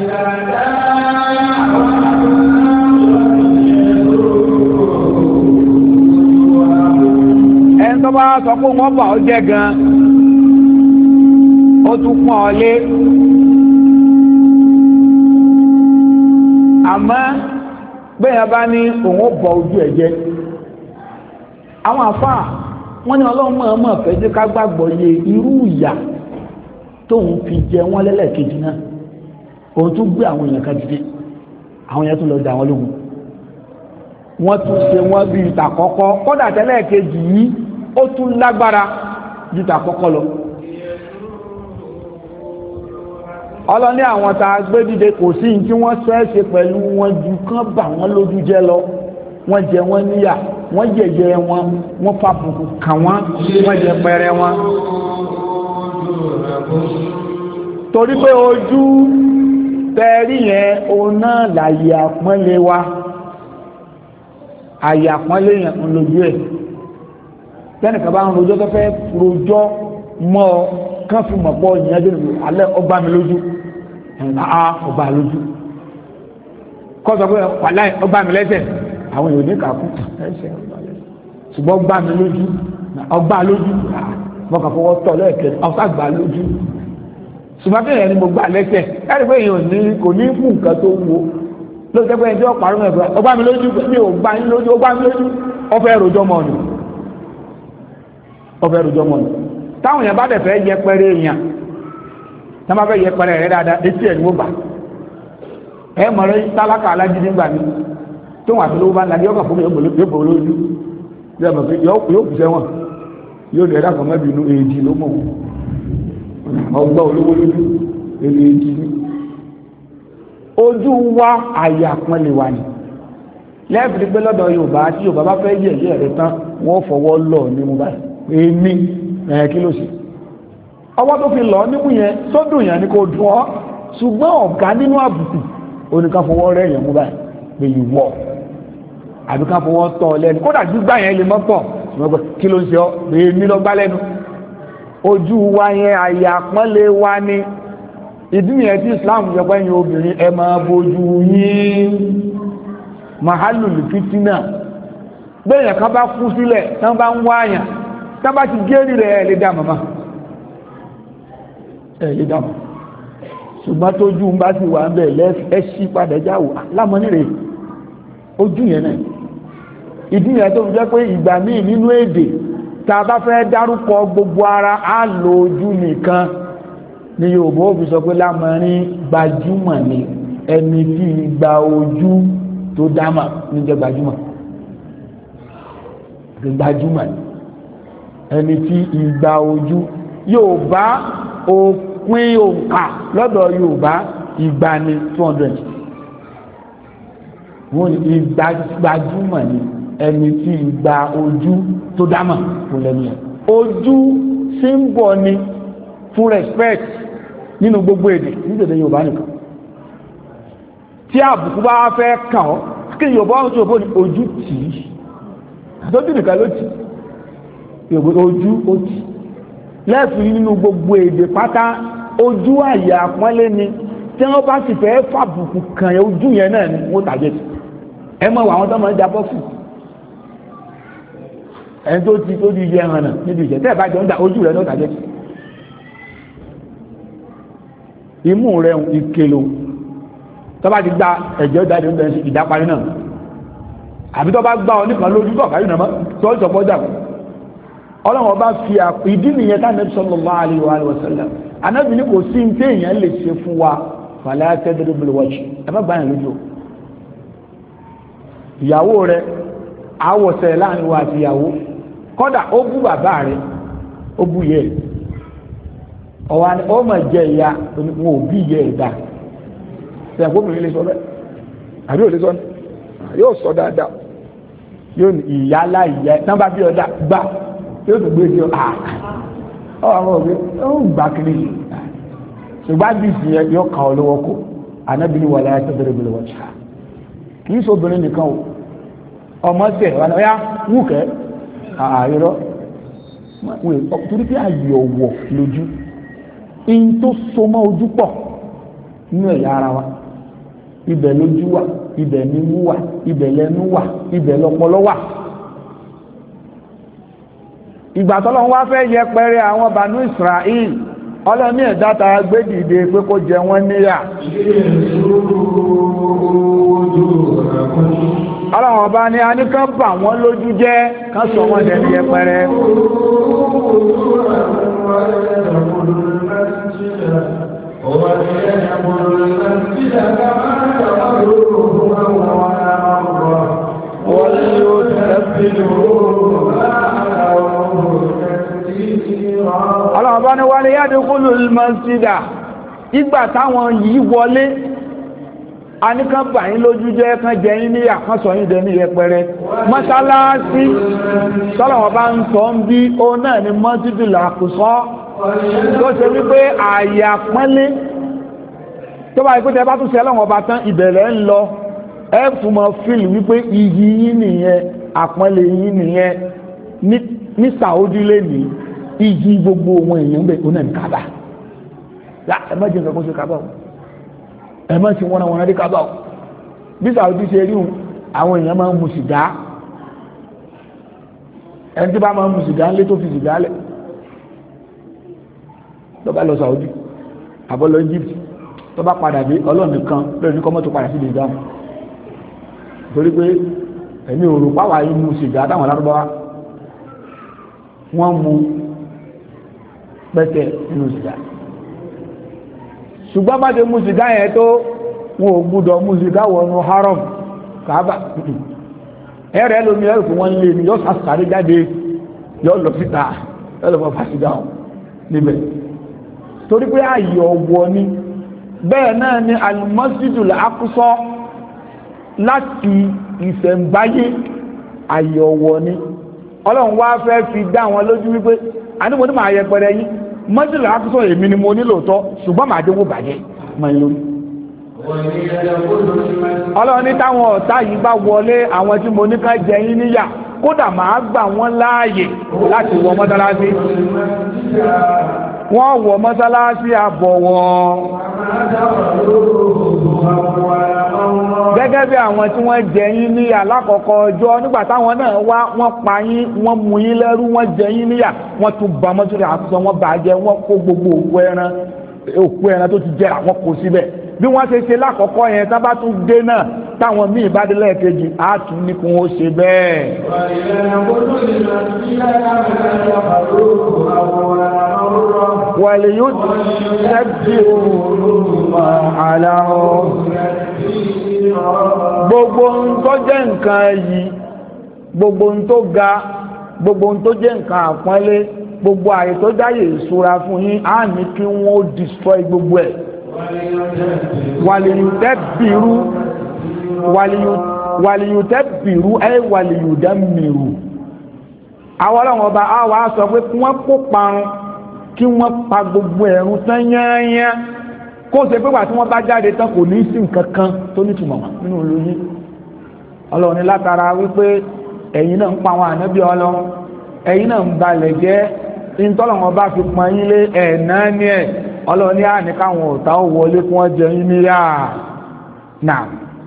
ẹni tó bá sọ pé wọ́n bà ó jẹ́ gan ó tún pọ́n ọ lé àmọ́ bẹ́ẹ̀ bá ní òun ó bọ ojú ẹ̀ jẹ́ àwọn àfáà wọ́n ní ọlọ́run mọ̀ọ́mọ̀ fẹ́ jẹ́ ká gbàgbọ́ yé irú ìyà tóun fi jẹ wọ́n lẹ́lẹ́kejì náà òun tún gbé àwọn èèyàn kan dìde àwọn èèyàn tún lọ dá wọn lógun wọ́n tún ṣe wọ́n bí ìtàkọ́kọ́ kọ́dà tẹ́lẹ̀kejì yìí ó tún lágbára ju ìtàkọ́kọ́ lọ ọlọ́ní àwọn tá a gbé dìde kò sí ní tí wọ́n fẹ́ ṣe pẹ̀lú wọn ju kán bà wọ́n lójú jẹ́ lọ wọ́n jẹ wọ́n níyà wọ́n jẹ̀jẹ̀ wọn wọ́n fàbùkù kàn wọ́n wọ́n jẹ pẹrẹ wọn torí pé ojú tẹ́rí yẹn òun náà láyé àpọ́nlé wa àyè àpọ́nlé yẹn ń lójú ẹ̀ tẹ́nìkan bá ń rojọ́ tó fẹ́ rojọ́ mọ́ ọ kán fi mọ̀ pọ̀ ìyẹn jẹ́ alẹ́ ọgbà mi lójú ọgbà lójú kọ́ sọ pé wàláì ọgbà mi lẹ́sẹ̀ àwọn èèyàn ní kàkú ẹsẹ̀ ṣùgbọ́n gbá mi lójú ọgbà lójú mọ́kà fọwọ́ tọ̀ lẹ́ẹ̀kẹ́ ọ̀sá gbà lójú ṣùgbọ́n kéèyàn ni mo gbà lẹ́sẹ̀ láti pé èèyàn ní kò ní fún nǹkan tó wo ló jẹ́ pé ẹni tí wọ́n parọ́ mọ́ ẹ̀fọ́ ọgbà mi lójú mi ò gbà yín lójú ọgbà mi lójú ọfẹ́ rojọ́ mọ́ ni ọfẹ́ rojọ́ mọ́ ni táwọn èèyàn bá dẹ̀ fẹ́ yẹpẹrẹ èèyàn tá bá fẹ́ yẹpẹrẹ rẹ dáadáa etí ẹ̀ ni wọ́n bà ẹ mọ̀ rẹ tálákà alájídé gbà mí tó wà tó lówó bá ń lajú ọkà fún mi yóò bọ̀ lójú yóò kù sẹ́wọ̀n yóò lè dákọ̀ mẹ́bí inú èjì ló mọ̀ ọgbà olówó lójú èjì ní ojú wa àyà pọ́n lè wà ní lẹ́ẹ̀fì pé lọ́dọ̀ Yorùbá tí Yorùbá bá fẹ́ yẹ̀ rẹ̀ tán wọ́n fọwọ́ lọ ní mo báyìí èmi kí ló sì ọwọ́ tó fi lọ nímú yẹn sódùn yẹn ni kò dùn ọ́ ṣùgbọ́n ọ̀gá nínú àbùkù oníkan fọwọ́ rẹ̀ yẹn mú báyìí pé ìwọ àbí ká fọwọ́ tọ́ lẹ́nu kódà gbígbà yẹn lè mọ́tọ̀ ṣùgbọ́n kí ló ń ṣe ọ́ pé èmi lọ gbá lẹ́nu ojú wa yẹn àyè àpọ́nlé wa ní ìdí yẹn tí Islam yẹ pé yín obìnrin ẹ máa bójú yín mahalu fitina bẹ́ẹ̀ yẹn kan bá kú sílẹ̀ tán bá ń wáyàn tán bá ti gẹ́rì rẹ̀ ẹ̀ lè dá màmá ẹ̀ lè dá màmá ṣùgbọ́n tójú ń bá sì wà ń bẹ̀ ẹ ṣí padà jáwò lámọ́ní rẹ̀ ojú yẹn náà ìdí yẹn tó fi jẹ́ pé ìgbà míì nínú èdè tá a bá fẹ́ dárúkọ gbogbo ara á lo ojú nìkan ní Yorùbá ó fi sọ pé lámọrin gbajúmọ̀ ni ẹni tí gba ojú tó dámà níjẹ́ gbajúmọ̀ gbajúmọ̀ ni ẹni tí ìgbà ojú Yorùbá òpin òǹkà lọ́dọ̀ Yorùbá ìgbà ni 200 wọ́n ní ìgbàjúmọ̀ ni ẹni tí ìgbà ojú tó dámà fún lẹ́nu ẹ̀ ojú símbọ̀ ni fún respect nínú gbogbo èdè nítorí Yorùbá nìkan tí àbùkù bá fẹ́ kàn ọ́ kí Yorùbá ó tó ní ojú tì í àtọ́jú nìkan ló tì ojú ó tì lẹ́ẹ̀fì nínú gbogbo èdè pátá ojú àyè àpọ́nlé ni tí wọ́n bá sì fẹ́ fàbùkù kàn yẹn ojú yẹn náà ni wọ́n tàjẹ́ sí ẹ mọ̀ àwọn tó máa ń jabọ́ fún ẹni tó ti yẹ hàn náà níbi ìṣẹ́ tẹ́ ẹ̀ bá jọ ń da ojú rẹ̀ náà tàjẹ́ sí imú rẹ̀ ìkèlò tó bá ti gba ẹ̀jẹ̀ jáde ń bẹ̀rẹ̀ sí ìdáparí náà àbí tó bá gbá ọ nìkan lójú tó àbáyé nàmọ́ tó ń sọpọ́ jà ọlọ́run bá fi ìdí nìyẹn tá Ànábì sallallahu alaihi wa sallam Ànábì ní kò sí ní téèyàn lè ṣe fún wa fala tadribul wajh ẹ má gbá yẹn lójú ìyàwó rẹ̀ àwọ̀sẹ̀ láàrin wa àti ìyàwó kọ́dà ó bú bàbá rẹ̀ ó bú yẹ ọwọ́ ọmọ jẹ ìyá wọn ò bí yẹ ẹ̀dá ṣe àgbóbìnrin lè sọ bẹ́ẹ̀ àbí ò lè sọ yóò sọ dáadáa yóò ní ìyá láìyá tán bá bí ọjà gbà yóò tún gbé sí àwọn òwe ó ń gbà kiri ṣùgbọ́n bí ìsìn yẹn yóò kàn ọ́ lọ́wọ́ kó Ànábì ní wala tadribul wajha kì í sọ obìnrin nìkan o ọmọ tẹ ọ̀yá wúkẹ́ àìrọ́ torí pé àyè ọ̀wọ̀ lójú in tó so mọ́ ojú pọ̀ nínú ẹ̀yà ara wa ibẹ̀ lójú wà ibẹ̀ nímú wà ibẹ̀ lẹ́nu wà ibẹ̀ lọ́pọlọ wà ìgbà tọ́lọ́run wá fẹ́ yẹpẹrẹ àwọn Banu Israel ọlọ́ní ẹ̀dá ta gbé dìde pé kó jẹ wọ́n níyà ọlọ́run ọba ni a ní kán bà wọ́n lójú jẹ́ kán sọ wọ́n dẹni yẹpẹrẹ ọlọ́run ọba ni wálé yádùkúlù masjida ìgbà táwọn yìí wọlé a ní kán bà yín lójú jẹ́ kán jẹ yín níyà kán sọ yín dẹni yẹpẹrẹ mọ́sálásí tọ́lọ̀wọ́ bá ń sọ ń bí ó náà ni Masjidul Aqsa tó ṣe wípé ààyè àpọ́nlé tó bá ikú tẹ bá tún ṣe ọlọ́wọ́ bá tán ìbẹ̀rẹ̀ ń lọ ẹ fún mọ́ fíìlì wípé iyì yín nìyẹn àpọ́nlé yín nìyẹn ní Saudi lè ní iyì gbogbo ohun èèyàn bẹ̀ ó náà ní Kaaba ẹ má jẹ́ nǹkan kó ṣe Kaaba o ẹ̀mọ́ sí wọ́n rí kábà bí Saudi ṣe rí àwọn èèyàn máa ń mu sìgá ẹni tí bá máa ń mu sìgá ńlé tó fi sìgá lẹ̀ tó bá lọ Saudi àbọ̀ lọ Egypt tó bá padà dé ọlọ́ọ̀nì kan lórí kọ́mọ́ tó padà sí ìdí ìdáhùn torí pé ẹ̀mí òrò páwà yìí mu sìgá táwọn alárúbáwá wọ́n mu pẹ́tẹ́ nínú sìgá ṣùgbọ́n bá ṣe mú sìgá yẹn tó wọn ò gbúdọ̀ mú sìgá wọnú haram Kaaba ẹ̀rẹ́ lómi ẹ̀rù fún wọn lé ní yóò sàṣàrí jáde yóò lọ síta yóò lọ fà sìgá níbẹ̀ torí pé ààyè ọ̀wọ̀ ni bẹ́ẹ̀ náà ni al-Masjidul Aqsa láti ìṣẹ̀ǹbáyé ààyè ọ̀wọ̀ ni Ọlọ́run wá fẹ́ fi dá wọn lójú wípé àníbo ní màá yẹpẹrẹ yín Masjidul Aqsa èmi ni mo nílò tọ́ ṣùgbọ́n màá déwó bàjẹ́ mọ́ ẹ lórí Ọlọ́run ní táwọn ọ̀tá yìí bá wọlé àwọn tí mo ní ká jẹ yín níyà kódà máa gbà wọ́n láàyè láti wọ mọ́sálásí wọ́n wọ mọ́sálásí àbọ̀wọ̀ gẹ́gẹ́ bí àwọn tí wọ́n jẹ yín níyà lákọ̀ọ́kọ́ ọjọ́ nígbà táwọn náà wá wọ́n pa yín wọ́n mú yín lẹ́rú wọ́n jẹ yín níyà wọ́n tún bà mọ́sálásí àtúnṣe wọ́n bàjẹ́ wọ́n kó gbogbo òkú ẹran tó ti jẹ àwọn kò síbẹ̀ bí wọ́n ṣe ṣe lákọ̀ọ́kọ́ yẹn tá bá tún dé náà táwọn míì bá dé lẹ́ẹ̀kejì á tún ní kí wọ́n ṣe bẹ́ẹ̀. وليتبروا ما علوا gbogbo ń tó jẹ́ nǹkan yìí, gbogbo ń tó ga, gbogbo ń tó jẹ́ nǹkan àpọ́nlé, gbogbo àyè tó dáyè ìṣúra fún yín á ní kí wọ́n destroy gbogbo ẹ̀. wàlìyùtẹ́bìrú wàlìyùtẹ́bìrú ẹ̀ wàlìyùdẹ́mìrú. àwọn ọlọ́run ọba á wá sọ pé kí wọ́n kó parun, kí wọ́n pa gbogbo ẹ̀rù tán yányá, kó ṣe pé wà tí wọ́n bá jáde tán kò ní sí nǹkan kan tó nítumọ̀ nínú olóyìn. ọlọ́run ní látara wípé ẹ̀yin náà ń pa àwọn ànábì ọlọ́run, ẹ̀yin náà ń balẹ̀ jẹ́ ìtọ́lọ̀wọ́n bá fi pọn yín lé ẹ̀ẹ̀ná ní ẹ̀, ọlọ́run ní àní káwọn ọ̀tá ó wọlé kí wọ́n jẹ yín níyà náà.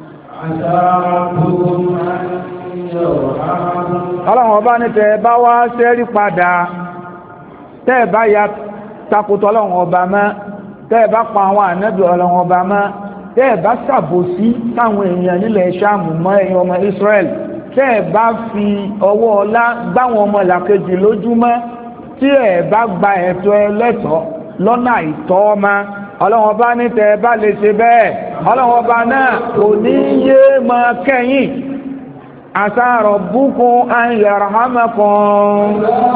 ọlọ́run ọba ní tẹ́ bá wá sẹ́rí padà, tẹ́ bá ya takòtò ọlọ́run ọba mọ́, tẹ́ bá pa àwọn ànábì ọlọ́run ọba mọ́, tẹ́ bá ṣàbòsí táwọn èèyàn nílẹ̀ Ṣáàmù mọ́ ẹ̀yin ọmọ Israẹli, tẹ́ bá fi ọwọ́ ọlá gbáwọn ọmọ làkejì lójúmọ́, tí ẹ bá gba ẹ̀tọ́ ẹlẹ́tọ̀ọ́ lọ́nà àìtọ́ ọmọ, ọlọ́run ọba ní tẹ́ bá lè ṣe bẹ́ẹ̀, ọlọ́run ọba náà kò ní yé máa kẹ́yìn. Asa rabbukum an yarhamakum.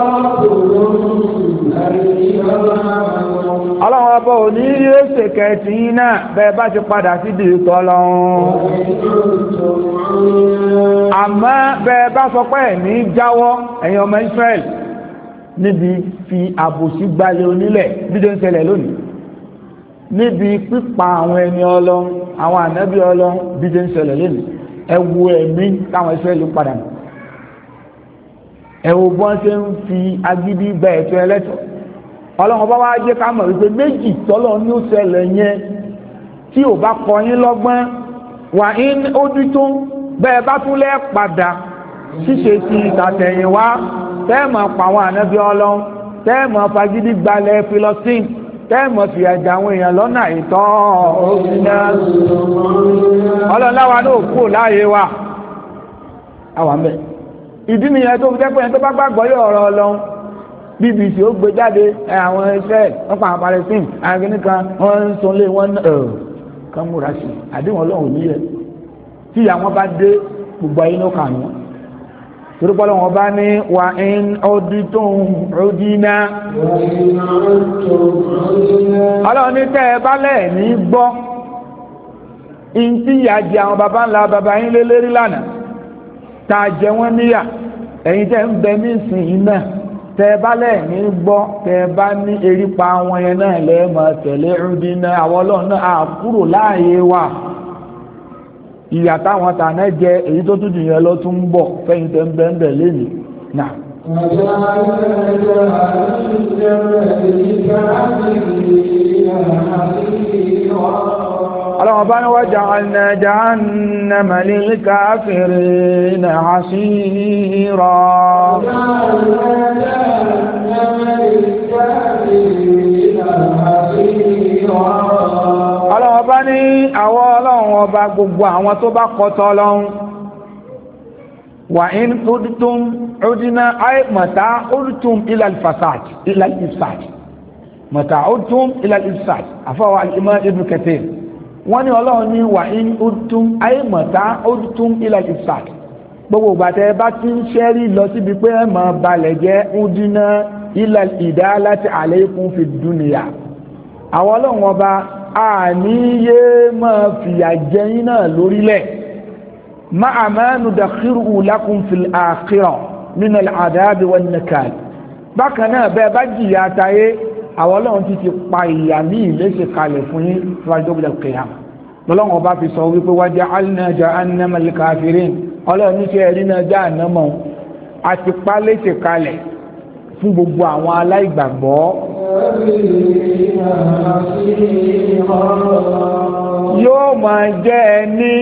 ọlọ́run ọba ò ní yé ṣèkẹ̀tì náà bẹ́ẹ̀ bá ti padà sí di ìtọ́lọ́run. àmọ́ bẹ́ẹ̀ bá sọ pé ẹ̀mí jáwọ́ ẹ̀yin ọmọ Israẹli níbi fi àbòsí gbalẹ̀ onílẹ̀ dídé ń ṣẹlẹ̀ lónìí, níbi pípa àwọn ẹni ọlọ́run, àwọn ànábì ọlọ́run dídé ń ṣẹlẹ̀ lónìí. ẹ wo ẹ̀mí táwọn Ísírẹ́lì padà nù, ẹ wo bọ́n ṣe ń fi agídí gba ẹ̀tọ́ ẹlẹ́tọ̀. ọlọ́run bá wá jẹ́ ká mọ̀ wípé méjì tọ́lọ́ ní ó ṣẹlẹ̀ yẹn tí ò bá kọ yín lọ́gbọ́n wà ní ojú tó bẹ́ẹ̀ bá tún lẹ́ padà ṣíṣe ti ìtàtẹ̀yìnwá, tẹ́ẹ̀mọ̀ pa àwọn ànábì ọlọ́run, tẹ́ẹ̀mọ̀ fagídí gbalẹ̀ Filistin, tẹ́ẹ̀mọ̀ fi ẹ̀jà àwọn èèyàn lọ́nà ìtọ́ òmìnira. ọlọ́láwa náà kú láàyè wa àwọn mẹ́. ìdí nìyẹn tó fi jẹ́ pé ẹni tó bá gbàgbọ́ yóò ọ̀rọ̀ ọlọ́run, BBC ó gbé jáde àwọn Israel wọ́n pa àwọn Palestine àwọn kìnnìkan wọ́n ń sunlé wọn kan múra sí àdéhùn ọlọ́run níyẹ tí àwọn bá dé gbogbo ayé ló kà wọ́n. torípọ́lọ́ wọn bá ní wà ń ọdún tó ń rọ́dínà. ọlọ́run ní tẹ́ ẹ bá lẹ̀ ní gbọ́ in tí ìyà jẹ àwọn baba ńlá baba yín lé lérí lánàá, tá a jẹ wọ́n níyà, ẹ̀yin tẹ́ ń bẹ ní ìsìn yìí náà, tẹ́ ẹ bá lẹ̀ ní gbọ́, tẹ́ ẹ bá ní erípa wọn yẹn náà lẹ́ẹ̀mọ̀ tẹ̀lé rọ́dínà. àwọn ọlọ́run náà á kúrò láàyè wa. ìyà táwọn tàná jẹ èyí tó tún jùyàn lọ tún ń bọ̀ fẹ́yìn tẹ́ ń bẹ́ẹ̀ lẹ́nìí náà. ọlọ́wọ́n bá ní wa ja'alna jahannama lil kafirina hasira. ọlọ́wọ́n bá ní àwọn ọlọ́run ọba gbogbo àwọn tó bá kọtọ ọlọ́run wà in udtum udina ay mata udtum ila al-fasad ila al-ifsad mata udtum ila al-ifsad afawa al-imam ibn kathir wọ́n ní ọlọ́run ní wà in udtum ay mata udtum ila al-ifsad gbogbo bàtẹ́ bá ti ń ṣẹ́rí lọ síbi pé ẹ máa balẹ̀ jẹ́ udina ila al-idalati alaykum fi dunya àwọn ọlọ́run ọba àníyé máa fìyà jẹyìn náà lórílẹ̀ máa máa nudakhiru lakum fil akhirah min al-adabi wan nakal. bákan náà bẹ́ẹ̀ bá jìyà àtàyé àwọn ọlọ́run ti pa ìyà ní ìléṣe kalẹ̀ fún yín fúwájú al-qiyamah. lọ́lọ́run ọba fi sọ wípé wa ja'alna jahannama lil kafirin, ọlọ́run ní ṣe ẹ̀rí náà jahannama àti pa léṣe kalẹ̀ fún gbogbo àwọn aláìgbàgbọ́. yóò máa jẹ́ ẹni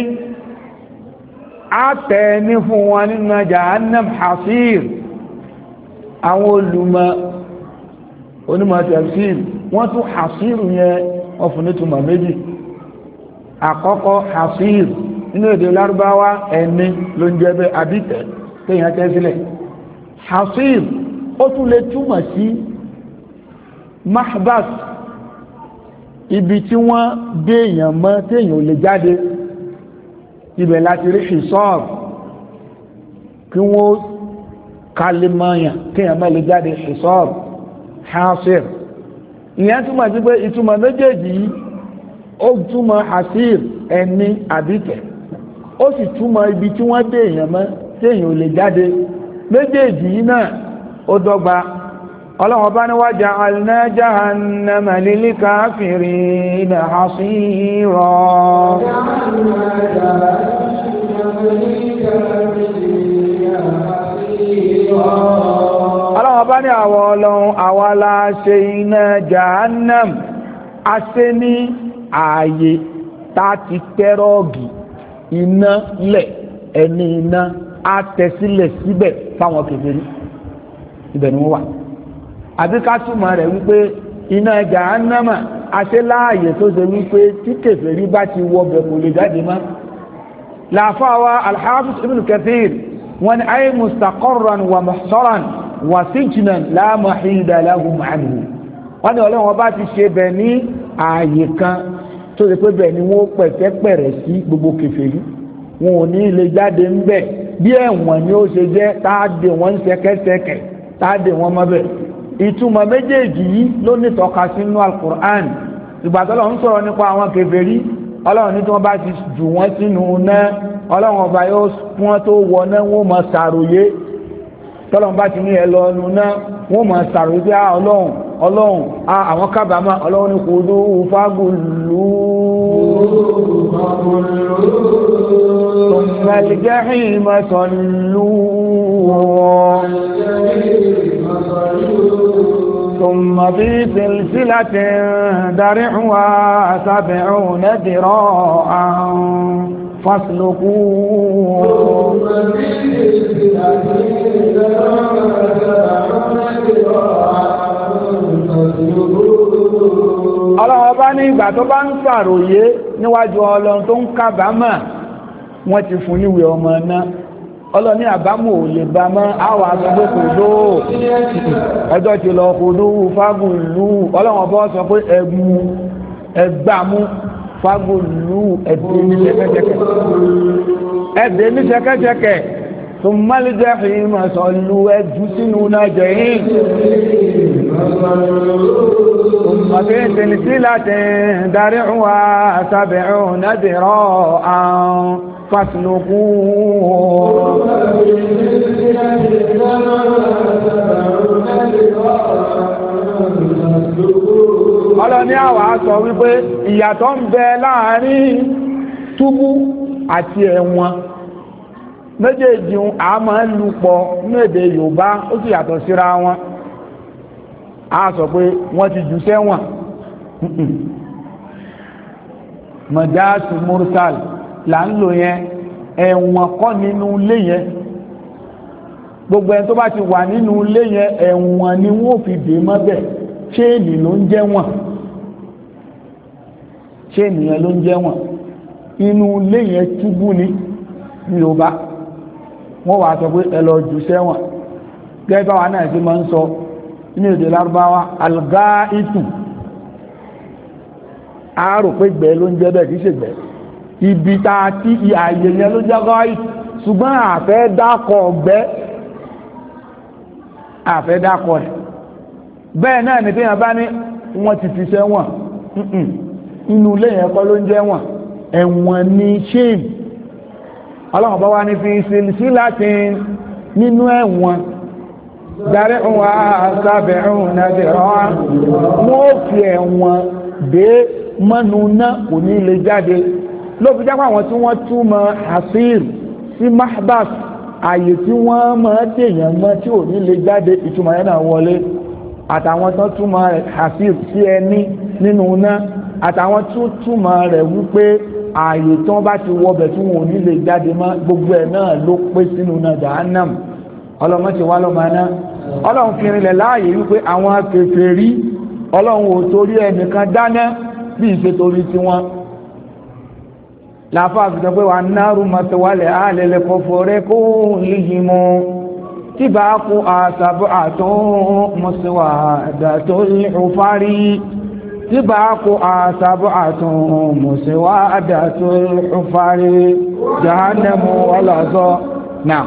àtẹ̀ẹ́ní fún wọn nínú jahannam hasir. àwọn olùmọ̀ onímọ̀ tafsir wọ́n tún hasir yẹn wọ́n fún nítumọ̀ méjì. àkọ́kọ́ hasir nínú èdè lárúbáwá ẹni ló ń jẹ́ bẹ́ àbítẹ̀ téèyàn tẹ́ sílẹ̀. hasir ó tún lè túmọ̀ sí mahbas ibi tí wọ́n dé èèyàn mọ́ téèyàn ò lè jáde ibẹ̀ láti rí hisab kí wọ́n kalẹ̀ mọ́yàn kéèyàn má lè jáde hisab hasir ìyẹn túmọ̀ sí pé ìtumọ̀ méjèèjì yìí ó túmọ̀ hasir ẹni àbíkẹ́ ó sì túmọ̀ ibi tí wọ́n dé èèyàn mọ́ téèyàn ò lè jáde méjèèjì yìí náà ó dọ́gba ọlọ́wọ́ bá ní wa ja'alna jahannama lil kafirina hasira ọlọ́wọ́ bá ní àwọn ọlọ́run àwa la ṣe iná jahannam a ṣe ní ààyè tá ti tẹ́rọ̀gì iná lẹ̀ ẹni iná a tẹ̀sílẹ̀ síbẹ̀ fáwọn kèfèrí ibẹ̀ ni wọ́n wà àbí ká túmọ̀ rẹ̀ wípé iná jahannama a ṣe láàyè tó ṣe wípé tí kèfèrí bá ti wọ bẹ̀ kò lè jáde mọ́ làfáwa al-Hafiz Ibn Kathir wọn ni ayé mustaqarran wa muhsaran wa sijnan la mahida lahum anhu wọ́n ní ọlọ́wọ́n bá ti ṣe bẹ̀ ní ààyè kan tó ṣe pé bẹ̀ ni wọ́n pẹ̀tẹ́pẹ̀rẹ̀ sí gbogbo kèfèrí wọn ò ní lè jáde ń bẹ̀ bí ẹ̀wọ̀n ni ó ṣe jẹ́ táàdé wọn ṣẹ̀kẹ̀ṣẹ̀kẹ̀ táàdé wọn mọ́bẹ̀ ìtumọ̀ méjèèjì yìí ló ní tọ́ka sínú al-Qur'an ìgbàtọ́lọ̀ ń sọ̀rọ̀ nípa àwọn kèfèrí ọlọ́run ní tí wọ́n bá ti jù wọ́n sínú náà ọlọ́run ọba yóò wọ́n tó wọ náà wọ́n mọ̀ sàròyé tọ́lọ́run bá ti ní ẹ lọ nu náà wọ́n mọ̀ sàròyé pé ọlọ́run àwọn kábàámà ọlọ́run ní khudu fagullu thumma al-jahima sallu ثم في سلسلة درعها 70 ذراعا فاسلكوه ọlọ́wọ́ bá ní ìgbà tó bá ń ṣàròyé níwájú ọlọ́run tó ń kábàámà wọ́n ti fún níwèé ọmọ náà ọlọ́ni àbámọ̀ ò lè bá mọ́ àwọn agbègbè kò ló ẹjọ́ ti lọ kò ló fagùlù ọlọ́wọ́n bọ́ sọ pé ẹgbàmú fagùlù ẹ̀dẹ́ ní ṣẹ̀kẹ̀ṣẹ̀kẹ̀ tó mọ́lẹ́jẹ́ ìmọ̀ sọ̀lú ẹjú sínú náà jẹ́ yìí ọ̀fẹ́ tẹ̀lẹ̀sí láti darí wá sábẹ̀rún nádìrọ̀ àwọn فاسلكوه ọlọ́ni àwà sọ wípé ìyàtọ̀ ń bẹ láàrin túbú àti ẹ̀wọ̀n méjèèjì a máa ń lùpọ̀ ní èdè Yorùbá ó sì yàtọ̀ síra wọn a sọ pé wọ́n ti jù sẹ́wọ̀n mọ̀dáàtù mursal là ń lò yẹn ẹ̀wọ̀n kọ́ nínú ilé yẹn gbogbo ẹni tó bá ti wà nínú ilé yẹn ẹ̀wọ̀n ni wọ́n fi dè mọ́bẹ̀ chéènì ló ń jẹ́ wọ̀n chéènì yẹn ló ń jẹ́ wọ̀n inú ilé yẹn túbú ní Yorùbá wọ́n wà sọ pé ẹ lọ jù sẹ́wọ̀n gẹ́gẹ́ báwa náà ṣe máa ń sọ nínú èdè Lárúbáwá algáìtù àárò pé gbẹ́ ló ń jẹ́ bẹ́ẹ̀ kì í ṣe gbẹ́ ibi ta tí ààyè yẹn ló jẹ́ gáì ṣùgbọ́n àfẹ́ dákọ̀ ọ̀gbẹ́ àfẹ́ dákọ̀ rẹ̀ bẹ́ẹ̀ náà ní tíyàn bá ní wọ́n ti fi sẹ́wọ̀n inú ilé yẹn kọ́ ló ń jẹ́ wọ̀n ẹ̀wọ̀n ní ṣéèmù ọlọ́run bá wá ní fi síláti nínú ẹ̀wọ̀n darí wa sábẹ̀rún nàbẹ̀rún wọ́n fi ẹ̀wọ̀n dé mọ́nu náà kò ní lè jáde ló fi jápá àwọn tí wọ́n túmọ̀ hasir sí mahbas àyè tí wọ́n máa tèèyàn mọ́ tí ò ní lè jáde ìtumọ̀ yẹn náà wọlé àtàwọn tó túmọ̀ hasir sí ẹni nínú náà àtàwọn tó túmọ̀ rẹ̀ wípé ààyè tí wọ́n bá ti wọbẹ̀ tí wọ́n ò ní lè jáde mọ́ gbogbo ẹ̀ náà ló pé sínú náà jahannam ọlọ́mọ ti wá lọ́mọ náà ọlọ́run fi rinlẹ̀ láàyè wípé àwọn kèfèrí ọlọ́run ò torí ẹnìkan dáná bí ìṣe torí tiwọn láàfáà fi sọ pé wà náàrù mọ́tòwálẹ̀ àlẹ́lẹ́ kọfọ́rẹ́ kó yíyí mọ́ تباقها سبعة مسودة الحفر تباقها سبعة مسودة الحفر جهنم ولظى نعم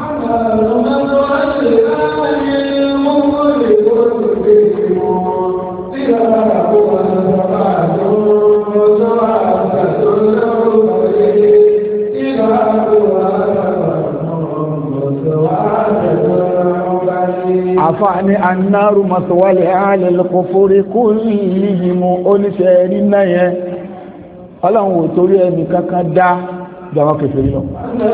àfààní annáru maswali alil kufuri kullihim oníṣẹ́ rí náà yẹn ọlọ́run ò torí ẹni kankan dá jàwọn kèfèrí lọ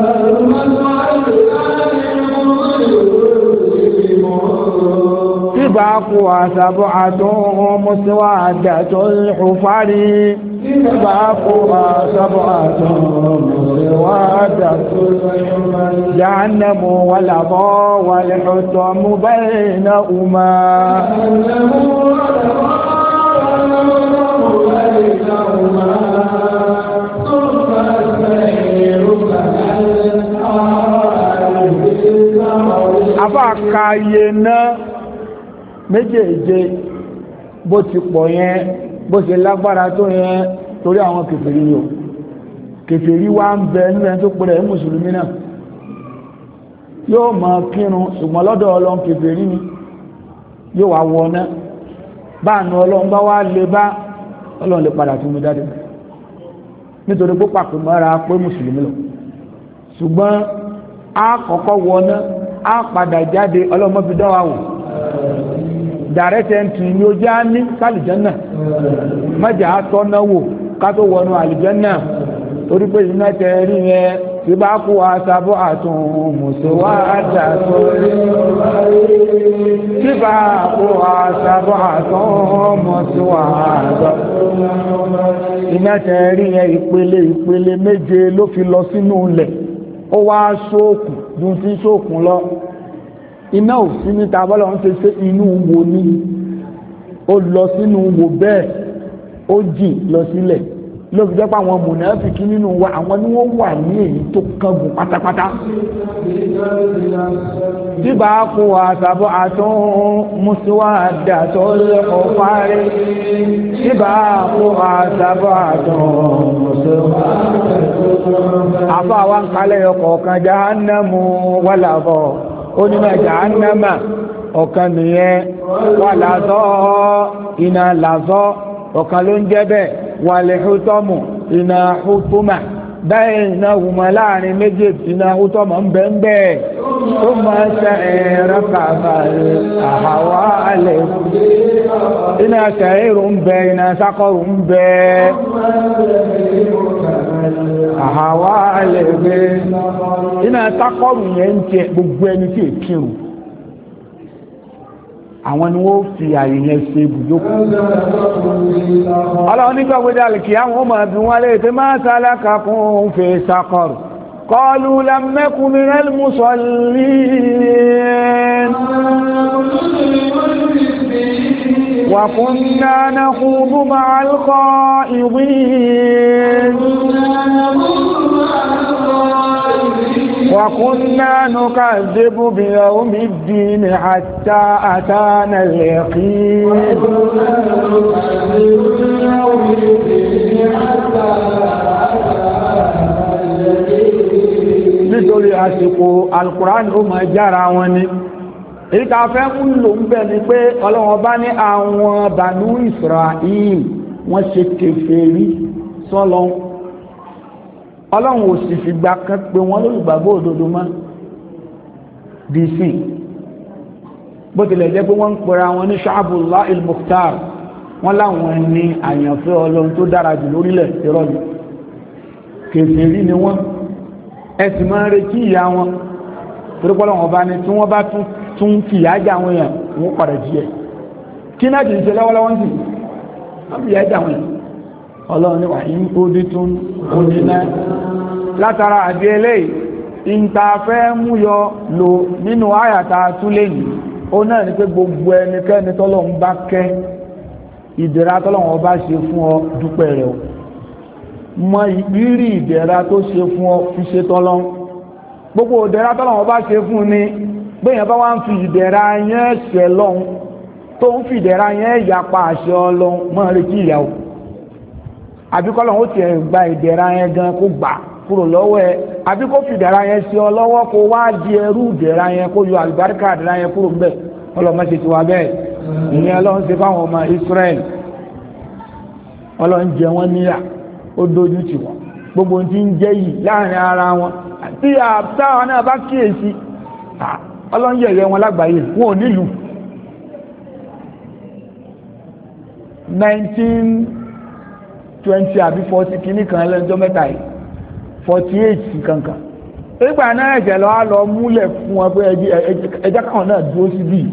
تباقها سبعة مسودة الحفر تباقها سبعة مسودة الحفر جهنم ولظى والحطم بينهما afáàkàyè náà méjèèje bó ti pọ̀ yẹn bó ṣe lágbára tó yẹn torí àwọn kèfèrí yóò kèfèrí wá ń bẹ nínú ẹni tó pẹ̀lẹ̀ mùsùlùmí náà yóò máa kírun ṣùgbọ́n lọ́dọ̀ Ọlọ́run kèfèrí ni yóò wá wọná báànù Ọlọ́run bá wá lè bá Ọlọ́run lè padà tún mi dáadé nítorí pé pàpẹ mọ́ra pé mùsùlùmí lọ ṣùgbọ́n a kọ́kọ́ wọná a padà jáde Ọlọ́run fi dánwà wò direct entry ni ó já ní sálìjánà mẹ́jà tọ́náwò ká tó wọnú àlìjánà torí pé iná tẹ́rí yẹn tí bá kú àṣàbọ̀ àtún mùsùlùmí àdàtọ̀ tí bá kú àṣàbọ̀ àtún mùsùlùmí àdàtọ̀ iná tẹ́rí yẹn ìpele méje ló fi lọ sínú ilẹ̀ ó wá sóòkùn dùn sí sóòkùn lọ iná ò sí níta bọ́lá wọn ṣe ṣe inú wo ní ó lọ sínú wo bẹ́ẹ̀ ó jìn lọ sílẹ̀ ló fi jẹ́ pé àwọn mùnáfíkí nínú wa àwọn ni wọ́n wà ní èyí tó kángun pátápátá tí bá kó àṣàbọ̀ àtún mùsùlùmí àdàtọ̀ lẹ́kọ̀ọ́ parí tí bá kó àṣàbọ̀ àtún mùsùlùmí àfọ àwọn kalẹ̀ ọkọ̀ kan jahannamu wàlàbọ̀ onímọ̀ jahannama ọ̀kan nìyẹn wà lázọ́ iná lázọ́ ọ̀kan ló ń jẹ́ bẹ́ẹ̀ wà lè hútọ́mù iná hútúmà bẹ́ẹ̀ iná hùmọ̀ láàrin méjèèjì iná hútọ́mù ń bẹ́ ń bẹ́ẹ̀ tó máa ṣe ẹ̀rọ kàbàlẹ̀ àhàwà alẹ́ iná ṣẹ̀rù ń bẹ iná sákọ̀rù ń bẹ àhàwà alẹ́ gbé iná sákọ̀rù yẹn ń tẹ gbogbo ẹni tí è kírun àwọn ni wọ́n fi àyè yẹn ṣe ibùjókòó ọlọ́run nígbà gbé alìkì àwọn ọmọ ẹbí wọn lè tẹ́ máa salakakum fi saqar qalu lam naku minal musallin wa kunna nakhudu ma'al kha'idin وكنا نكذب بيوم الدين حتى أتانا اليقين nítorí àsìkò Al-Qur'an ó máa jára wọn ni èyí ká fẹ́ ń lò ń bẹ̀ ni pé Ọlọ́run bá ní àwọn Banu Israel wọ́n ṣe kèfèrí sọ́lọ́run Ọlọ́run ò sì fìgbà kan pé wọ́n lólùgbàgbọ́ òdodo mọ́ dc bó tilẹ̀ jẹ́ pé wọ́n ń pera wọn ní Sha'bullah al-Mukhtar wọ́n láwọn ní àyànfẹ́ Ọlọ́run tó dára jù lórílẹ̀ ìrọ̀lù kèfèrí ni wọ́n ẹ̀sìn máa ń retí ìyá wọn torípọ́lọ́ wọn bá ní tí wọ́n bá tún fìyà jà wọn yẹn wọ́n padà jí ẹ̀ kí náà kì í ṣe lọ́wọ́lọ́wọ́ sí wọ́n fìyà jà wọn yẹn Ọlọ́run ní wà ní kódí tún òdínà látara àdí eléyìí ìntàfẹ́ mú yọ lò nínú àyàtà túlé ní ó náà ní pé gbogbo ẹnikẹ́ni tọ́lọ́run bá kẹ́ ìdẹ̀ra tọ́lọ́run bá ṣe fún ọ dúpẹ́ rẹ̀ o mọ ìrírí ìdẹ̀ra tó ṣe fún ọ fi ṣe tọ́lọ́run gbogbo ìdẹ̀ra tọ́lọ́run bá ṣe fún ní bẹ́yàn bá wá ń fi ìdẹ̀ra yẹn ṣẹ lọ́hun tó ń fi ìdẹ̀ra yẹn yapa àṣẹ Ọlọ́hun mọ́ retí ìyàwó àbíkọ́lọ́hun ó ti gba ìdẹ̀ra yẹn gan kó gbà kúrò lọ́wọ́ ẹ àbí kó fi ìdẹ̀ra yẹn ṣe ọ lọ́wọ́ kó wá di ẹrú ìdẹ̀ra yẹn kó yọ àlùbáríkà ìdẹ̀ra yẹn kúrò ńbẹ̀ Ọlọ́hun ṣe ti wá bẹ́ẹ̀ ìyẹn Ọlọ́hun ṣe fáwọn ọmọ Israẹli Ọlọ́hun jẹ wọ́n níyà ó dójú tì wọ́n gbogbo tí ń jẹ́ yìí láàrin ara wọn tí àtàwọn náà bá kíyèsí Ọlọ́hun yẹ̀yẹ́ wọn lágbàáyé wọn ò nílùú 1920 àbí 40 kìíní kan lẹ́jọ́ mẹ́ta yìí 48 kankan ìgbà náà ẹ̀jẹ̀ lọ lọ múlẹ̀ fún wọn pé ẹjẹ́ káwọn náà dúró sí bí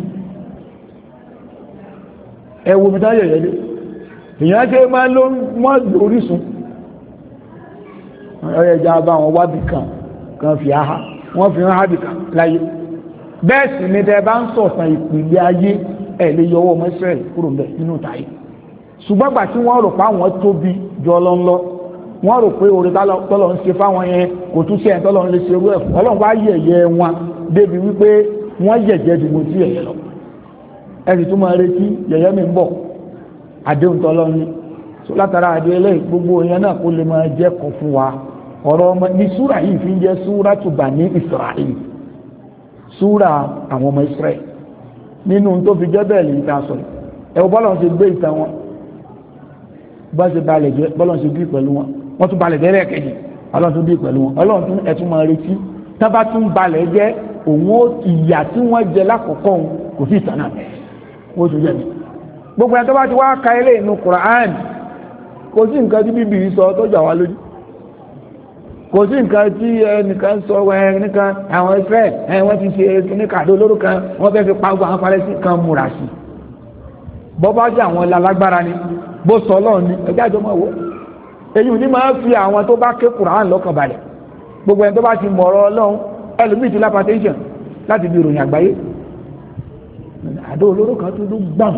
ẹwọ mi táyẹ̀ yẹ̀ dé èyàn ṣe máa ló wọ́n lórísun ẹjẹ́ bá wọn wábì kan fi áhá wọ́n fi hàn ábì kan láyé bẹ́ẹ̀ sì ni tẹ́ bá ń sọ̀tàn ìpìlẹ̀ ayé ẹ̀ lè yọwọ́ ọmọ Ísírẹ́lì kúrò mẹ́ nínú táyé ṣùgbọ́n gbà tí wọ́n rò pé àwọn tóbi jọ lọ́nlọ́ wọ́n rò pé orí tọ́lọ̀ ń ṣe fáwọn yẹn kò tún ṣe ẹ̀tọ́lọ̀ ń lè ṣe irú ẹ̀fọ́ Ọlọ́run wá yẹ̀yẹ́ wọn débi wípé wọ́n yẹ̀jẹ́ ju mo tí yẹ̀yẹ́ lọ ẹ̀sì tún máa retí yẹ̀yẹ́ mi ń bọ̀ àdéhùn tọ́lọ́ ní so látara àdé eléyìí gbogbo yẹn náà kó lè máa jẹ́ kọ̀ fún wa ọ̀rọ̀ ọmọ ní súrà yìí fi ń jẹ́ súrà tó bà ní Ísírẹ́lì súrà àwọn ọmọ Ísírẹ́lì nínú tó fi jẹ́ bẹ́ẹ̀ lè ta sọ ẹ̀wọ̀ bọ́lọ̀ ṣe gbé ìtàn wọn bá ṣe balẹ̀ jẹ́ bọ́lọ̀ ṣe bí pẹ̀lú wọn wọ́n tún balẹ̀ jẹ́rẹ́ kejì Ọlọ́run tún bí pẹ̀lú wọn Ọlọ́run tún ẹ̀tún máa retí tábà tún balẹ̀ jẹ́ òun ìyà tí wọ́n jẹ lákọ̀ọ́kọ́ òun kò sí ìtàn náà wọ́n tún jẹ́ mi gbogbo ẹni tó bá ti wá ka ilé inú Quran kò sí nǹkan tí bíbí sọ tó jà wá lójú kò sí nǹkan tí ẹnìkan sọ ẹnìkan àwọn Israel wọ́n ti ṣe kíníkàdó olóró kan wọ́n fẹ́ fi pa gbogbo àwọn Palẹ́sì kan múra sí bọ́ bá jẹ́ àwọn lálágbára ni bó sọ Ọlọ́run ni ẹjẹ́ àjọmọ́ wo èyí ní máa fi àwọn tó bá ké Quran lọ́kàn balẹ̀ gbogbo ẹni tó bá ti mọ̀rọ̀ Ọlọ́run ẹlòmíì ti lápàtẹ́sàn láti bí ìròyìn àgbáyé àdó olóró kan tó ló gbàm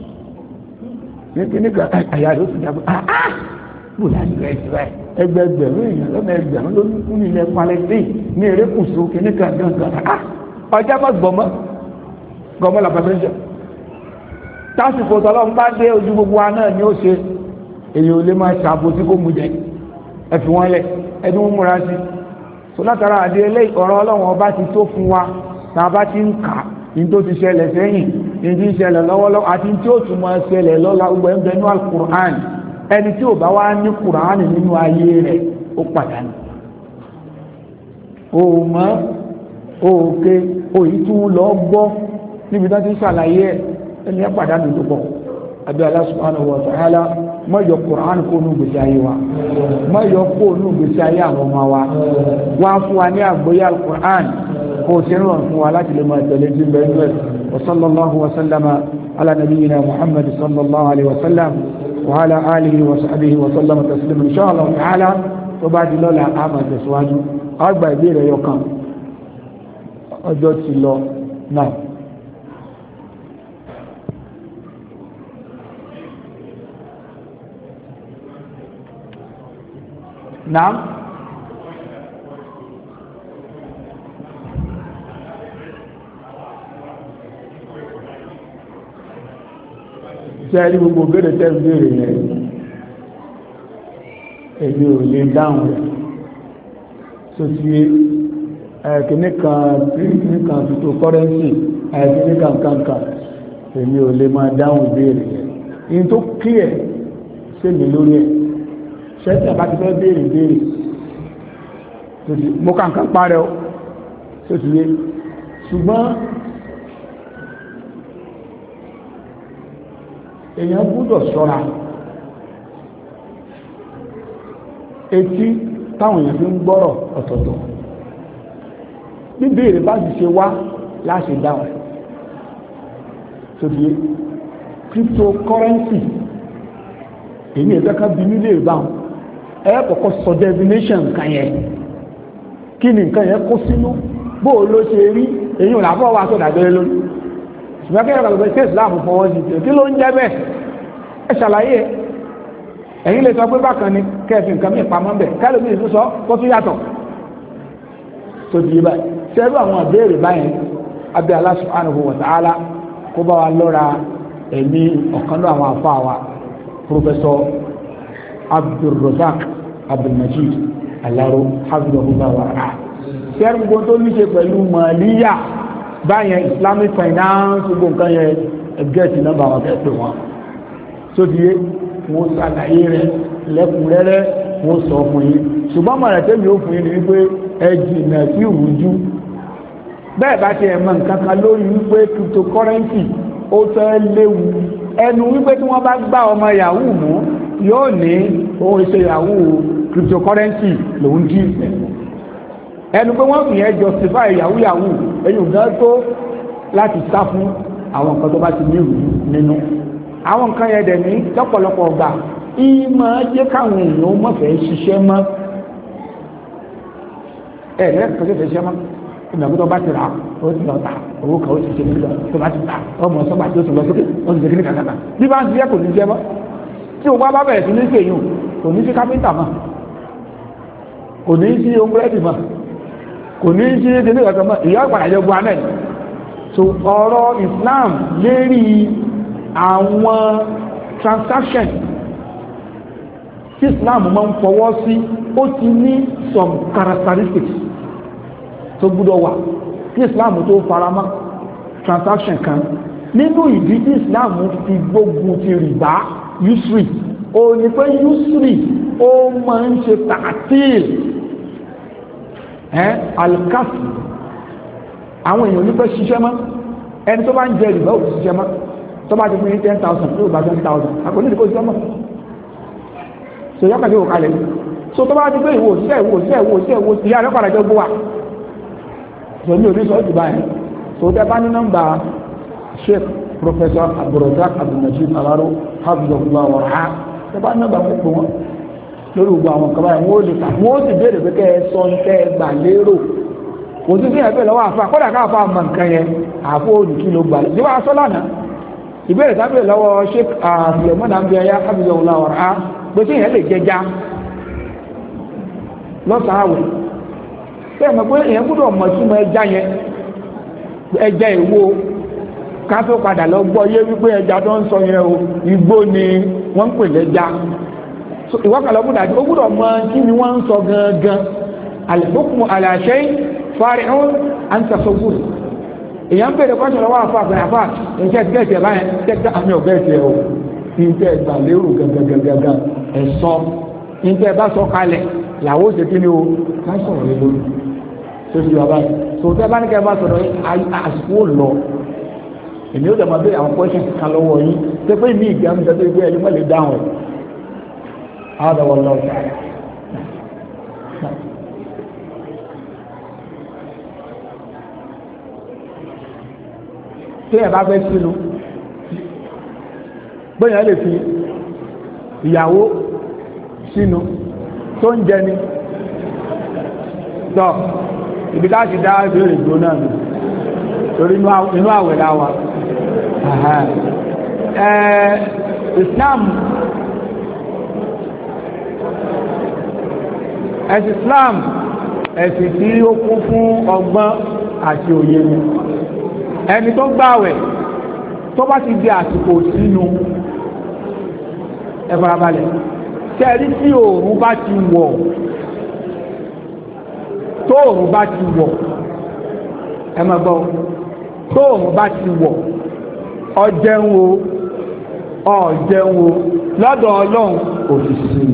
nígbà àyà rẹ̀ ó ti dàgbà bó láti rẹ̀ ti rẹ̀ ẹgbẹgbẹ̀rún èèyàn lọ́nà ẹgbẹ̀rún ló ní fún ilẹ̀ Palẹ́sì ní erékùsù kìnnìkan gangan ọjà bá gọmọ lápàtẹ́sàn tásìkò tọ́lọ́run bá dé ojú gbogbo wa náà ni ó ṣe èyí ò lè máa ṣàbò tí kò mú jẹ ẹ̀fì wọn lẹ̀ ẹni wọ́n múra sí so látara àdé eléyìí ọ̀rọ̀ Ọlọ́run ọba ti tó fún wa tá a bá ti ń kà ní tó ti ṣẹlẹ̀ sẹ́yìn ní ti ń ṣẹlẹ̀ lọ́wọ́lọ́wọ́ àti tí ó tún máa ṣẹlẹ̀ lọ́la gbogbo ẹ̀ ń bẹ ní Al-Qur'an ẹni tí ò bá wá ní Qur'an nínú ayé rẹ̀ ó pàdánù òmọ́ òkè òyí tún lọ gbọ́ níbi tó ti ṣàlàyé ẹni ẹ pàdánù tó pọ̀ àbí Allah subhanahu wa ta'ala má yọ Qur'an kó nù gbèsè ayé wa má yọ kó nù gbèsè ayé àwọn ọmọ wa wá fún wa ní àgbóyé Al-Qur'an kó o ṣe ń rọrùn fún wa láti lè máa tẹ̀lé jí bẹ́ẹ̀ ní ẹ̀ wa sallallahu wa sallama ala nabiyyina Muhammad sallallahu alaihi wa sallam wa ala alihi wa sahbihi wa sallama taslima insha Allah ta'ala tó bá di lọ́la a máa tẹ̀síwájú àgbà ìbéèrè yọkan ọjọ́ ti lọ náà. Naam. Ṣé ẹ rí gbogbo béèrè tẹ́ ń béèrè yẹn? Èmi ò lè dáhùn rẹ̀. Sọ́sí kìíní kan cryptocurrency kìíní kankan èmi ò lè máa dáhùn béèrè yẹn. Ìyẹn tó clear ṣé mi lórí ẹ̀. Ṣẹ́tì àbá ti fẹ́ béèrè mo kàn parẹ́ ọ tó ti yé ṣùgbọ́n èèyàn gbọ́dọ̀ ṣọ́ra etí táwọn èèyàn fi ń gbọ́rọ̀ ọ̀tọ̀ọ̀tọ̀ bí béèrè bá ti ṣe wá láṣẹ dáhùn tó ti yé cryptocurrency èyí ẹ̀dẹ́ká bí nílé ìbáhùn ẹ kọ́kọ́ sọ definition nǹkan yẹn kí ni nǹkan yẹn kó sínú bóò ló ṣe rí èyí ò láfọ́ wa tó dàgbére lórí ṣùgbọ́n kí ẹ̀rọ ìgbẹ́ sí Islam fọwọ́ sí kí ló ń jẹ́ bẹ́ẹ̀ ẹ ṣàlàyé ẹ̀yin lè sọ pé bákan ni kẹ́ẹ̀fì nǹkan mi pamọ́ bẹ̀ kálómi ìlú sọ kó tún yàtọ̀ tó di báyìí ṣẹ́rú àwọn ìbéèrè báyẹn abẹ́ Allah subhanahu wa ta'ala kó bá wa lọ́ra ẹ̀mí ọ̀kan náà àwọn àfáà wa Professor Abdulrazak Abdulmajid Alaro hafidhahullah wa ra'ah sẹ́rù gbogbo tó ní ṣe pẹ̀lú mọ̀líyà báyẹn Islamic finance gbogbo nǹkan yẹn ẹgbẹ́ẹ̀tì nọ́mbà wọn fẹ́ pè wọ́n tó di yé wọ́n ṣàlàyé rẹ̀ lẹ́kùnrẹ́rẹ́ wọ́n sọ fún yín ṣùgbọ́n mọ̀rẹ̀ tẹ́mi ó fún yín ni wípé ẹ jìnà sí ìrújú bẹ́ẹ̀ bá ti ẹ̀mọ̀ nǹkan kan lórí wípé cryptocurrency ó fẹ́ léwu ẹnu wípé tí wọ́n bá gbá ọmọ yahoo mú yóò ní ohun ìṣe yahoo cryptocurrency lòun jí ìfẹ́ ẹnu pé wọ́n fi yẹn justify yahoo yahoo ẹ̀yìn gan tó láti sá fún àwọn nǹkan tó bá ti ní ìrújú nínú àwọn nǹkan yẹn dẹ̀ ní lọ́pọ̀lọpọ̀ ọgbà ìmọ̀ jẹ́ káwọn èèyàn mọ̀fẹ́ ṣiṣẹ́ mọ́ lẹ́kọ̀ọ́ ṣe ṣiṣẹ́ mọ́ ìgbàgbọ́ tó bá ti rà ó ti lọ ta owó kan ó ti ṣe nílò tó bá ti ta ọmọ sọ́gbà tó ti lọ sókè ó ti ṣe kí ní kàkàkà bí bá ń ṣiṣẹ́ kò ní jẹ́ mọ́ tí o bá bẹ̀rẹ̀ sí ní ṣèyún kò ní sí kápẹ́ńtà mọ́ kò ní sí ońgbẹ́rẹ́dì mọ́ kò ní sí kíní kankan mọ́ ìyá ìpàdé jẹ́ gbọ́ anẹ́ so ọ̀rọ̀ Islam lérí àwọn transaction tí Islam máa ń fọwọ́ sí ó ti ní some characteristics tó gbọ́dọ̀ wà tí Islam tó faramọ́ transaction kan nínú ìdí tí Islam fi gbógun ti rìbá usury ó ní pé usury ó máa ń ṣe tààtìl alkasi àwọn èèyàn nípa ṣiṣẹ́ mọ́ ẹni tó bá ń jẹ rìbá ò ṣiṣẹ́ mọ́ tó bá ti fún ní 10,000 yóò bá 20,000 àkọ́ ní ìdíkò ṣiṣẹ́ mọ́ so yọ́kà tí ó kalẹ̀ so tó bá ti pé ìwò òṣìṣẹ́ ìyá rẹ̀ padà jọ gbówà so ní orí sọ́ọ̀tì báyìí so tẹ́ bá ní nọ́mbà Sheikh Professor Abdulrazak Abdulmajid Alaro hafidhahullah wa ra'ah tẹ́ bá ní nọ́mbà púpọ̀ wọn lórí gbogbo àwọn kan báyìí wọ́n ó lè ta wọ́n ó sì béèrè pé kẹ́ ẹ sọ ń tẹ́ gbà lérò kò sí sí ẹ̀fẹ́ lọ́wọ́ àfa kọ́dà káfà mọ̀ nǹkan yẹn àfọ́ òdìkí ló gbà ní wàá sọ lánàá ìbéèrè tábìlì lọ́wọ́ Sheikh Suleiman Ambiya hafidhahullah wa ra'ah pé tí èèyàn lè jẹja lọ́sàn-áwẹ̀ bẹ́ẹ̀ mọ̀ pé èèyàn gbọ́dọ̀ mọ̀ sí mọ ẹja yẹn ẹja èwo ká tó padà lọ gbọ́ yé wípé ẹja tó ń sọ yẹn o igbó ni wọ́n ń pè lẹ́ja ìwọ́kànlọ́ gbọ́dọ̀ ó gbọ́dọ̀ mọ̀ kí ni wọ́n ń sọ gangan al-hukmu ala shay fari'un an tasawwur èèyàn bèèrè kọ́ṣọ́ lọ́wọ́ àfà ìṣẹ́ ti gẹ̀ẹ́sì ẹ̀bá yẹn tẹ́gbẹ́ àmì ọ̀gẹ́ẹ̀sì ẹ̀ o ìṣẹ́ ìgbà lérò gangan ẹ̀sọ́ ìṣẹ́ bá sọ kalẹ̀ làwọ́ ṣe kí ni o ká sọ̀rọ̀ lé lórí tó ṣe wà báyìí tó tẹ́ bá ní kẹ́ bá sọ̀rọ̀ àsìkò lọ èmi ó dẹ̀ máa bèèrè àwọn question kan lọ́wọ́ yín tẹ́ pé mi ìgbà mi tẹ́ pé ẹni mọ́ lè dáhùn ẹ̀ àádọ́wọ́ lọ́wọ́ tí ẹ̀ bá fẹ́ sínú bóyá lè fi ìyàwó sínú tó ń jẹni tọ́ ibi láti dá ìbéèrè ìgbó náà nù torí inú àwẹ̀ láwà Islam ẹ̀sìn Islam ẹ̀sìn tí ó kún fún ọgbọ́n àti òye ni ẹni tó gbààwẹ̀ tó bá ti di àsìkò sínú ẹ farabalẹ̀ tẹ́rí tí òòrùn bá ti wọ̀ tóòrùn bá ti wọ̀ ẹ máa gbọ́ tóòrùn bá ti wọ̀ ọjẹun o lọ́dọ̀ Ọlọ́run òṣìṣẹ́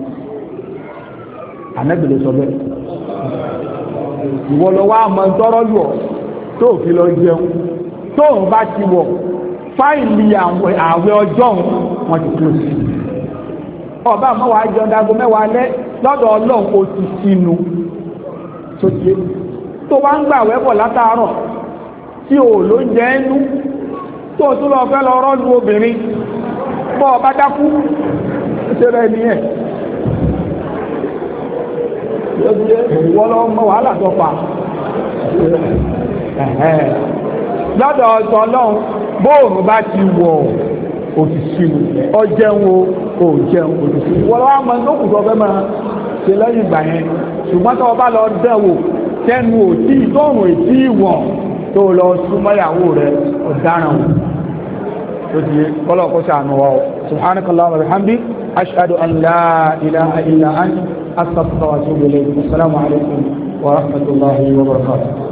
àmẹ́bìlẹ̀ sọ bẹ́ẹ̀ ìwọ lọ wá mọ́ tọ́rọ́ lù ọ́ tó fi lọ jẹun tóòrùn bá ti wọ̀ fáìlì àwẹ̀ ọjọ́ wọn ti kúrò sí ọba mọ́wàá jẹun dago mẹ́wàá lẹ́ lọ́dọ̀ Ọlọ́run ó ti sínú tó tiẹ́ tó bá ń gbà wẹ́bọ̀ látàárọ̀ tí ò ló jẹ́ ẹnu tó tún lọ fẹ́ lọ rọ́lù obìnrin bọ́ ọba dákú ṣe rẹ̀ ní ẹ̀ wọ́n lọ mọ́ wàhálà tó pa lọ́dọ̀ ọ̀tọ̀ Ọlọ́run bóòrùn bá ti wọ̀ òtìsínú ọjẹun o jẹun òtìsínú wọ́n lọ́wọ́ mọ́ tó kù tó fẹ́ máa ṣe lẹ́yìn ìgbà yẹn ṣùgbọ́n tó bá lọ dẹ̀wò tẹnu òtí tóòrùn ètí ìwọ̀n tó lọ súnmọ́yàwó rẹ̀ ọ̀daràn tó ti kọ́lọ̀ kó sàánú wa subhanakallahu wa bihamdik ashhadu an la ilaha illa anta astaghfiruka wa atubu ilayk assalamu alaikum wa rahmatullahi wa barakatuh